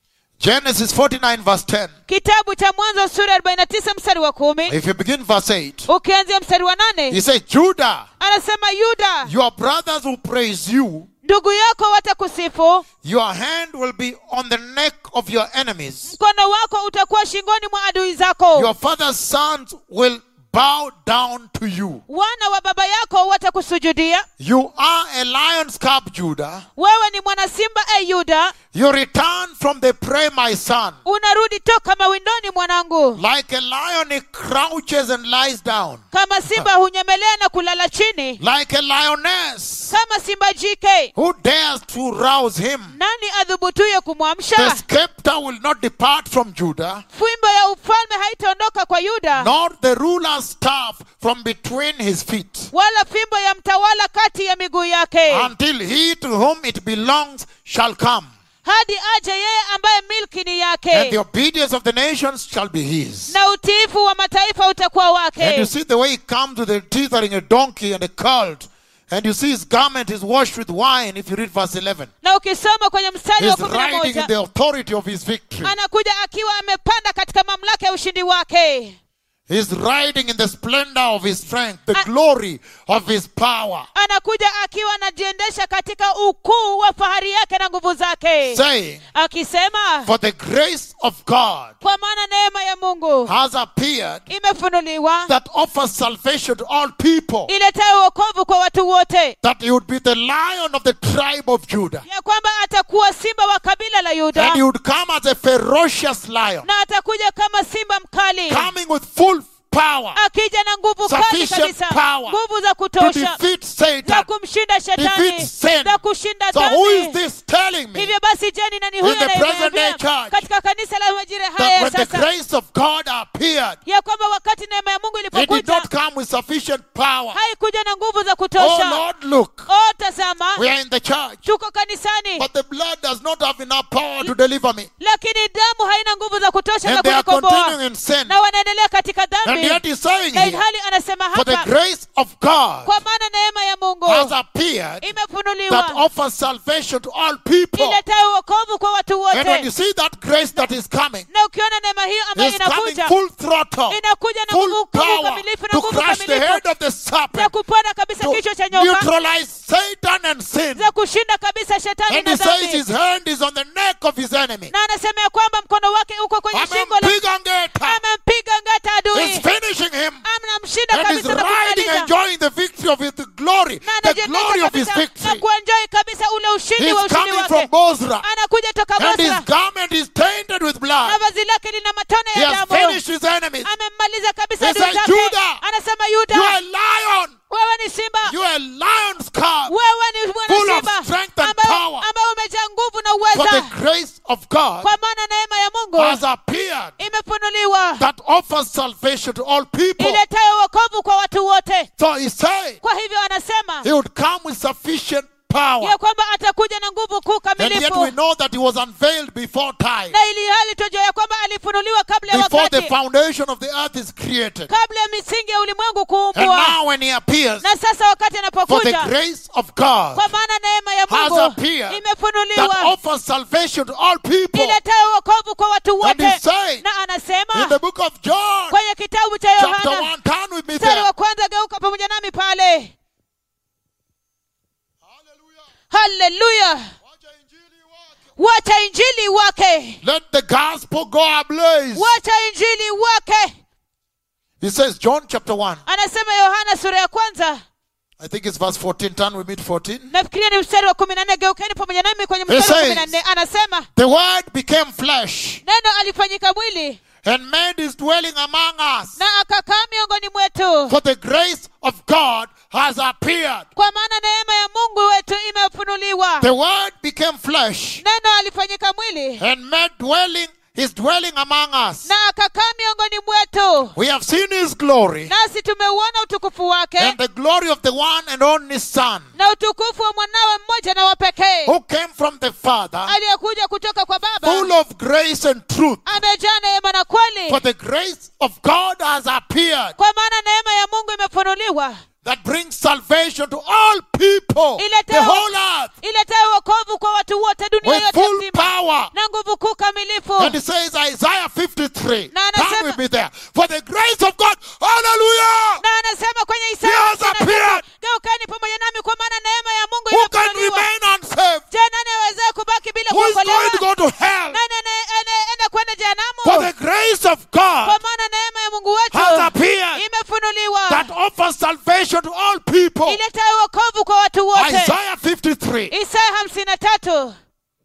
Genesis forty-nine verse ten. Kitabu cha Mwanzo sura arobaini na tisa mstari wa kumi. If you begin verse eight, Ukianzia mstari wa nane he says, Judah, anasema, Yuda, your brothers will praise you. ndugu yako watakusifu, Your hand will be on the neck of your enemies. mkono wako utakuwa shingoni mwa adui zako, Your father's sons will bow down to you. wana wa baba yako watakusujudia. You are a lion's cub, Judah. Wewe ni mwana simba, e Yuda, You return from the prey, my son. unarudi toka mawindoni mwanangu. Like a lion, he crouches and lies down. Kama simba hunyemelea na kulala chini, Like a lioness, kama simba jike, who dares to rouse him? nani adhubutuye The kumwamsha? scepter will not depart from Judah, Fimbo ya ufalme haitaondoka kwa Yuda, nor the ruler's staff from between his feet, wala fimbo ya mtawala kati ya miguu yake, until he to whom it belongs shall come, hadi aje yeye ambaye milki ni and the yake, obedience of the nations shall be his. na utiifu wa mataifa utakuwa And you wake. see the way he comes with a tethering a donkey and a colt, and you see his garment is washed with wine. If you read verse eleven, Na ukisoma kwenye mstari wa he's kumi na riding in moja the authority of his victory. anakuja akiwa amepanda katika mamlaka ya ushindi wake, He's riding in the splendor of his strength, the glory of his power, anakuja akiwa anajiendesha katika ukuu wa fahari yake na nguvu zake, saying, akisema, for the grace of God kwa maana neema ya Mungu has appeared imefunuliwa that offers salvation to all people, iletayo wokovu kwa watu wote, that he would be the lion of the tribe of Judah, ya kwamba atakuwa simba wa kabila la Yuda, and he would come as a ferocious lion, na atakuja kama simba mkali, coming with full power akija na nguvu kali Sufficient kabisa, power nguvu za to kutosha defeat za Satan. kumshinda defeat shetani, sin. za kushinda So who is dhambi. this telling me Hivyo basi je, ni nani huyo In the present day anayeniambia church katika kanisa la majira haya that ya when the sasa grace of God appeared, ya kwamba wakati neema ya Mungu it did ilipokuja not come with sufficient power? haikuja na nguvu za Oh kutosha? Lord, look, Oh, tazama, we are in the church, tuko kanisani, but the blood does not have enough power to deliver me. lakini damu haina nguvu za kutosha za And they are kunikomboa, continuing in sin. na wanaendelea katika And dhambi. yet he's saying Na here, ilhali anasema for the hapa, grace of God kwa maana neema ya Mungu has appeared that imefunuliwa offers salvation to all people. iletayo wokovu kwa watu And when you wote. see that grace that is coming, Na ukiona neema hiyo ambayo it's coming inakuja, full throttle, inakuja na full nguvu power kamilifu na to nguvu crush the kamilifu head of the za serpent, kupona kabisa to kichwa cha nyoka, neutralize Satan and sin. za kushinda kabisa shetani And na he says his dhambi. hand is on the neck of his enemy. Na anasema ya kwamba mkono wake uko kwenye How many shingo katika And his Bosra, garment is tainted with blood. na vazi lake lina matone He ya has damu. finished his enemies. Amemmaliza kabisa He adui said, zake. Judah, Anasema You Yuda, are a lion. wewe ni simba, You are a lion's cub. wewe ni Full mwana of simba strength and ambao power. ambao umejaa nguvu na For the uweza, grace of God kwa maana neema ya Mungu has appeared imefunuliwa that offers salvation to all people. iletayo wokovu kwa watu wote. So he said Kwa hivyo anasema he would come with sufficient power. ya kwamba atakuja na nguvu kuu And yet we kamilifu, know that he was unveiled before time. na ili hali tujua ya kwamba alifunuliwa kabla ya Before the wakati, foundation of the earth is created. kabla ya misingi ya ulimwengu And kuumbwa. now when he appears, Na sasa wakati for the anapokuja, grace of God kwa maana neema ya has Mungu appeared that imefunuliwa offers salvation to all people. iletayo wokovu kwa watu And he wote. said Na in anasema the book of John, kwenye kitabu cha chapter Yohana one, turn with me mstari there. wa kwanza, geuka pamoja nami pale. Haleluya! Wacha injili wake, Let the gospel go ablaze. wacha injili wake. He says, John chapter one, Anasema Yohana sura ya kwanza, I think it's verse fourteen. Turn with me to fourteen. nafikiria ni mstari wa kumi na nne. Geukeni pamoja nami kwenye He mstari wa says, kumi na nne. Anasema The word became flesh neno alifanyika mwili and made his dwelling among us. na akakaa miongoni mwetu, For the grace of God has appeared. kwa maana neema ya Mungu wetu imefunuliwa. The word became flesh Neno alifanyika mwili and made dwelling his dwelling among us. na akakaa miongoni mwetu, We have seen his glory nasi tumeuona utukufu wake and the glory of the one and only Son na utukufu wa mwanawe mmoja na wa pekee, who came from the Father, aliyekuja kutoka kwa full Baba, of grace and truth. amejaa neema na kweli. For the grace of God has appeared Kwa maana neema ya Mungu imefunuliwa that brings salvation to all people, the whole earth, iletayo wokovu kwa watu wote dunia with yote full nzima power. na nguvu kuu kamilifu. And it says Isaiah fifty-three. Na Turn anasema- with me there. For the grace of God, hallelujah, Na anasema kwenye He Isaya has hamsini na appeared. tatu, geukeni pamoja nami, kwa maana neema ya Mungu who can imefunuliwa. remain unsaved? Je, nani awezaye kubaki bila Who is kuokolewa? going to go to hell? Nani anaye- anayeenda kwenda For jehanamu? the grace of Kwa God maana neema ya Mungu wetu has appeared imefunuliwa that offers salvation to all people. iletayo wokovu kwa watu wote. Isaiah fifty-three. Isaya hamsini na tatu.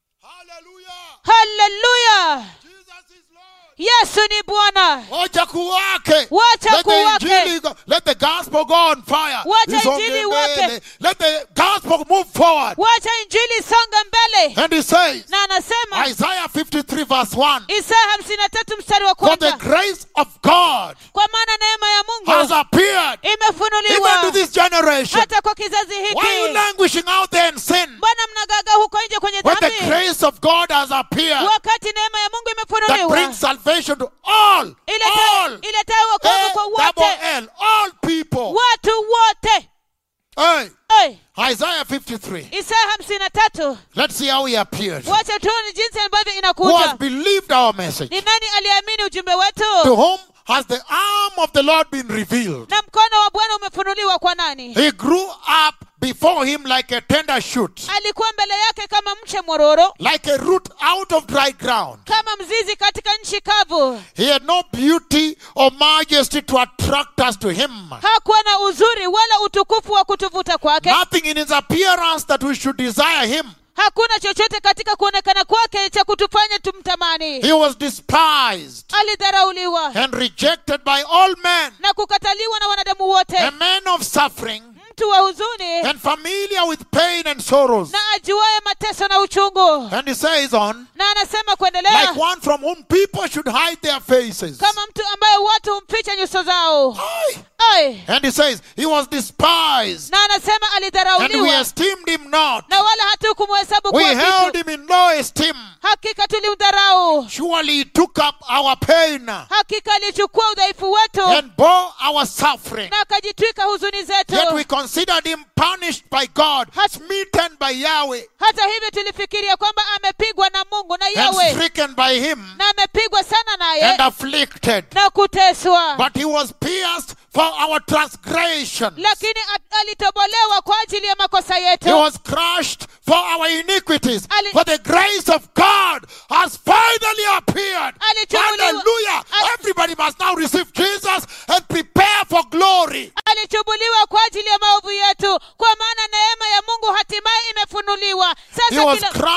Hallelujah. Haleluya! Jesus is Lord. Yesu ni Bwana. Wacha kuwake. Wacha Let the kuwake. injili go- let the gospel go on fire. Wacha Isonge injili mbele. wake. Let the gospel move forward. Wacha injili songa mbele. And he says, Na anasema Isaiah fifty-three verse one, Isaya hamsini na tatu mstari wa for the kwanza, grace of God kwa maana neema ya has Mungu appeared even to imefunuliwa this generation. hata kwa kizazi Why are you hiki. languishing out there in sin? Mbona mnagaga huko nje kwenye When the dhambi, grace of God has appeared wakati neema ya Mungu that imefunuliwa brings salvation to all, all, iletayo wokovu A kwa double wote, L, all people. watu wote. Hey, Hey, Isaiah fifty-three. Isaya hamsini na tatu. Let's see how he appeared. Wacha tuone jinsi ambavyo Who has inakuja. believed our message? Ni nani aliamini ujumbe To wetu? whom has the arm of the Lord been revealed? Na mkono wa Bwana umefunuliwa kwa nani? He grew up before him like a tender shoot, Alikuwa mbele yake kama mche mwororo, like a root out of dry ground. kama mzizi katika nchi kavu. He had no beauty or majesty to attract us to him. Hakuwa na uzuri wala utukufu wa kutuvuta kwake. Nothing in his appearance that we should desire him. Hakuna chochote katika kuonekana kwake cha kutufanya tumtamani. He was despised Alidharauliwa and rejected by all men, na kukataliwa na wanadamu wote, a man of suffering mtu wa huzuni and familiar with pain and sorrows. na ajuaye mateso na uchungu. And he says on, Na anasema kuendelea, like one from whom people should hide their faces. kama mtu ambaye watu humficha nyuso zao. Aye. Ai. And he says, he was despised, Na anasema and we alidharauliwa esteemed him not. na wala hatukumhesabu We kuwa held kitu. him in low esteem. Hakika tulimdharau, Surely he took up our pain hakika alichukua udhaifu wetu and bore our suffering. na akajitwika huzuni Yet we zetu. considered him punished by God, smitten by Yahweh, Hata hivyo tulifikiria kwamba amepigwa na Mungu na and Yawe, stricken by him, na amepigwa sana and naye afflicted. na kuteswa, But he was pierced for our transgression. lakini at- alitobolewa kwa ajili ya makosa He yetu, was crushed for our iniquities. Ali- For the grace of God has finally appeared. Alichubuliwa- Hallelujah. Ali- Everybody must now receive Jesus and prepare for glory. alichubuliwa kwa ajili ya maovu yetu, kwa maana neema ya Mungu hatimaye imefunuliwa. He Sasa was kila, crushed for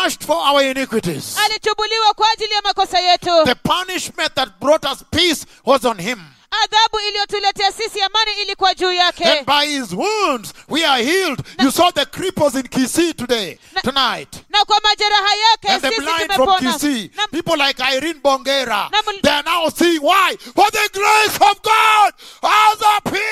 our iniquities. alichubuliwa kwa ajili ya makosa yetu. The punishment that brought us peace was on him. Adhabu iliyotuletea sisi amani ilikuwa juu yake. And by his wounds we are healed. You saw the cripples in Kisii today, tonight. Na kwa majeraha yake And the sisi blind from tumepona. Kisii. Na- People like Irene Bongera. Na mul- They are now seeing why. For the grace of God has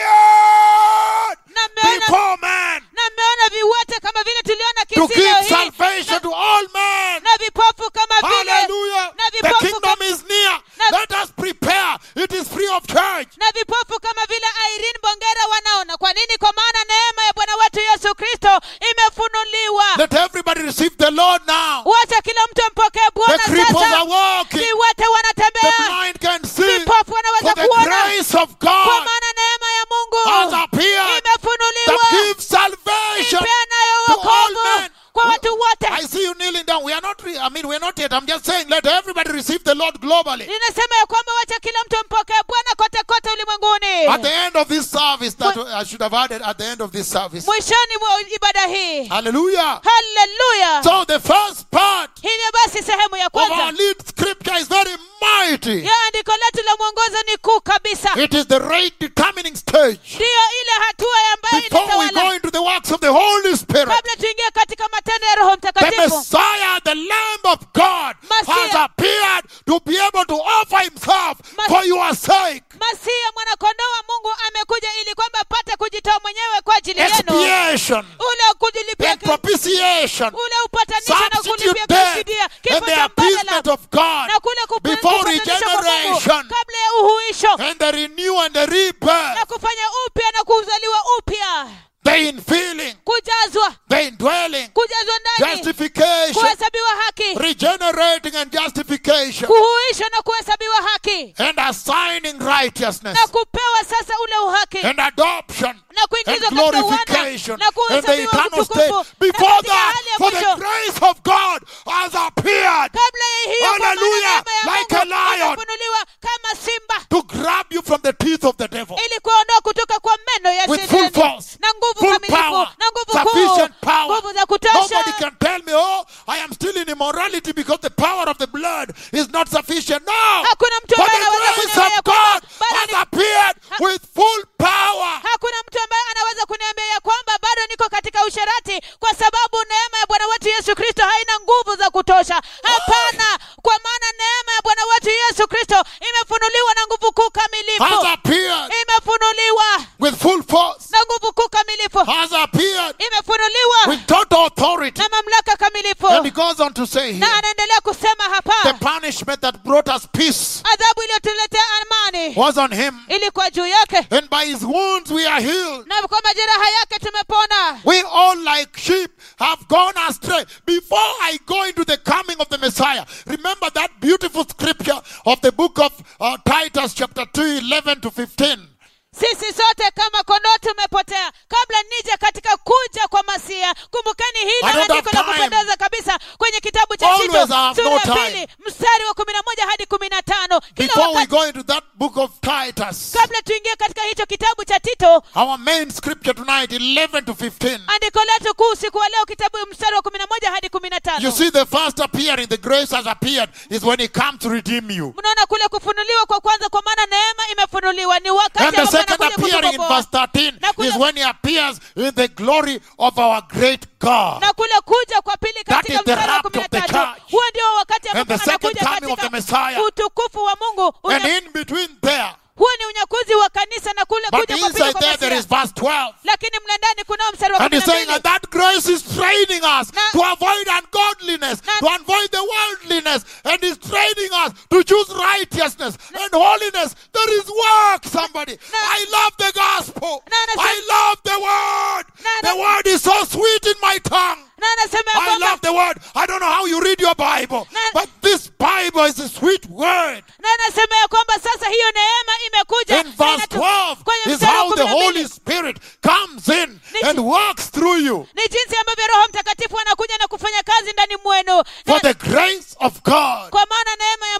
appeared Na mmeona- before man na mmeona viwete kama vile tuliona to Kisii leo give hii. salvation to all men. Na vipofu kama vile Hallelujah. na The vipofu kingdom kama, is near. na- Let us prepare. It is free of charge. na vipofu kama vile Irene Bongera wanaona. Kwa nini? Kwa maana neema ya Bwana wetu Yesu Kristo imefunuliwa. Let everybody receive the Lord now. Wacha kila mtu mpokee The Bwana cripples are sasa. walking. Viwete The wanatembea. blind can see. Vipofu wanaweza For the kuona. grace of Kwa God maana neema ya has Mungu appeared imefunuliwa. that gives salvation Ipeanayo to all wokovu men. kwa watu wote. I see you kneeling down. We are not, re- I mean, we are not yet. I'm just saying, let everybody receive the Lord globally. Ninasema ya kwamba wacha kila mtu mpokee Bwana kote kote ulimwenguni. At the end of this service, that I should have added at the end of this service. Mwishoni mwa ibada hii. Hallelujah. Hallelujah. So the first part Hivyo basi sehemu ya of our kwanza lead scripture is very mighty. ya andiko letu la mwongozo ni kuu kabisa. It is the rate determining stage. Ndiyo ile hatua ambayo Before we go inatawala into the works of the Holy Spirit, kabla tuingie katika matendo ya Roho the Mtakatifu. Messiah, the Lamb of God, Messiah. has appeared to be able to offer himself Mas- for your sake. Masia mwanakondoo wa Mungu amekuja ili kwamba apate kujitoa mwenyewe kwa ajili yenu. Expiation Ule kujilipia and propitiation, ule upatanisho na substitute kulipia death, kufidia and kifo the cha appeasement mbadala of God na kule kupa- before kupatanishwa kwa Mungu regeneration kabla ya uhuisho and the renew and the rebirth, na kufanya upya na kuzaliwa upya, the infilling, kujazwa the indwelling, kujazwa ndani, justification, kuhesabiwa haki, regenerating and justification, kuhuishwa na kuhesabiwa haki and assigning righteousness, na kupewa sasa ule uhaki and adoption, na and kuingizwa katika wana glorification, na and the kuhesabiwa eternal utukufu. state. Na Before katika that, hali ya for the mwisho, grace of God has appeared kabla ya hiyo, kwa maana Hallelujah, neema ya like a Mungu lion. imefunuliwa kama simba to grab you from the teeth of the devil ili kuondoa kutoka kwa meno ya with full shetani force, na nguvu full kamilifu power, na nguvu kuu, sufficient power. nguvu za kutosha. Nobody can tell me, oh, I am still in immorality because the power of the blood is not sufficient. No! Hakuna mtu For ambaye the anaweza grace kuniambia of kwamba God bado has ni- appeared Ha- with full power. Hakuna mtu ambaye anaweza kuniambia ya kwamba bado niko katika usherati kwa sababu neema ya Bwana wetu Yesu Kristo haina nguvu za kutosha. Hapana, kwa maana neema ya Bwana wetu Yesu Kristo imefunuliwa na nguvu kuu Has kamilifu. appeared Imefunuliwa with full force. na nguvu kuu kamilifu. Has appeared Imefunuliwa with total authority. na mamlaka kamilifu. And he goes on to say Na here, anaendelea kusema the hapa, punishment that brought us peace adhabu iliyotuletea amani was on him. ilikuwa juu yake, And by his wounds we are healed. na kwa majeraha yake tumepona. We all like sheep have gone astray. Before I go into the coming of the Messiah, remember that beautiful scripture of the book of uh, Titus chapter two, eleven to fifteen. Sisi sote kama kondoo tumepotea. Kabla nije katika kuja kwa Masia, kumbukeni hili I don't have andiko la time. kupendeza kabisa kwenye kitabu cha Always Tito I have sura no ya time. pili mstari wa kumi na moja hadi kumi na tano. Kila Before we wakati go into that book of Titus, kabla tuingie katika hicho kitabu cha Tito, our main scripture tonight, eleven to fifteen. andiko letu kuu usiku wa leo kitabu mstari wa kumi na moja hadi kumi na You tano. see, the first appearing, the grace has appeared, is when he comes to redeem you. Mnaona kule kufunuliwa kwa kwanza, kwa maana neema imefunuliwa ni wakati And the ambapo second anakuja appearing in kutukomboa. verse thirteen Na kule- is when he appears in the glory of our great God. Na kule kuja kwa pili That katika is the mstari wa rapture kumi na of the tatu. church. Huo ndio wakati And ambapo the second anakuja coming of the Messiah. katika utukufu wa Mungu. And Una- in between there, Huo ni unyakuzi wa kanisa na kule but kuja kwa pili inside kwa there, there is Masia. verse twelve. Lakini mle ndani kunao mstari wa And kumi he's na saying mbili. that that grace is training us Na- to avoid ungodliness, Na- to avoid the worldliness, and he's training us to choose righteousness and holiness. There is work, somebody. Na- I love the gospel. Na- na- I love the word. Na- The na- word is so sweet in my tongue. Na anasema ya I kwamba love the word. I don't know how you read your Bible, Na- but this Bible is a sweet word. na anasema ya kwamba sasa hiyo neema imekuja. In na verse inatu- twelve kwenye is mstari wa how kumi the na mbili, Holy Spirit comes in Ni- and works through you ni jinsi ambavyo Roho Mtakatifu anakuja na kufanya kazi ndani mwenu. for Na- the grace of God Kwa maana neema ya Mungu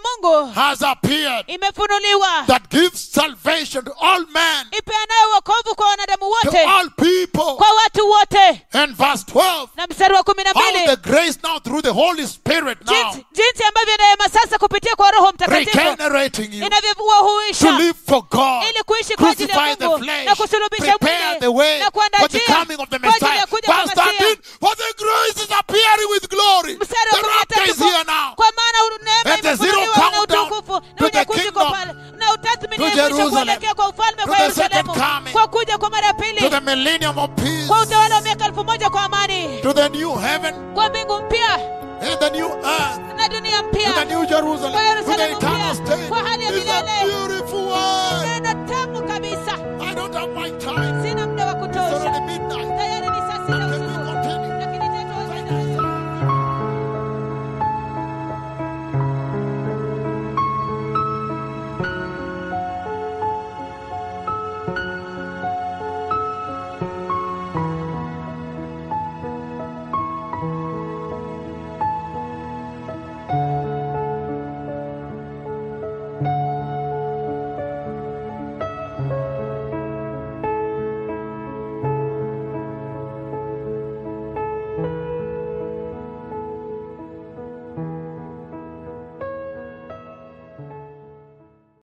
has appeared imefunuliwa, that gives salvation to all men, ipeanayo wokovu kwa wanadamu to wote, all people. kwa watu wote. And verse twelve, Na mstari wa kumi na how mbili, the grace now through the Holy Spirit now jinsi, jinsi ambavyo neema sasa kupitia kwa Roho Mtakatifu regenerating you to inavyowahuisha live for God, ili kuishi kwa ajili ya crucify the Mungu flesh, na kusulubisha prepare mwili the way na kuandaa for the njia coming of the kwa ajili Messiah. ya kuja kwa Verse thirteen, Masia. for the grace is appearing with glory. Mstari wa The kumi na rapture tatu, is here now. kwa maana neema And the zero imefunuliwa na countdown utukufu na to the unyakuzi uko kingdom, pale, na utathmini to ya mwisho Jerusalem, kuelekea kwa ufalme to kwa the second Yerusalemu, coming, kwa kuja kwa mara ya to pili, the millennium of peace, kwa utawala wa miaka elfu moja kwa amani, to the new heaven kwa mbingu mpya and the new earth, na dunia to mpya, the new Jerusalem, kwa to the Yerusalemu eternal mpya, state. kwa hali ya It's a milele. beautiful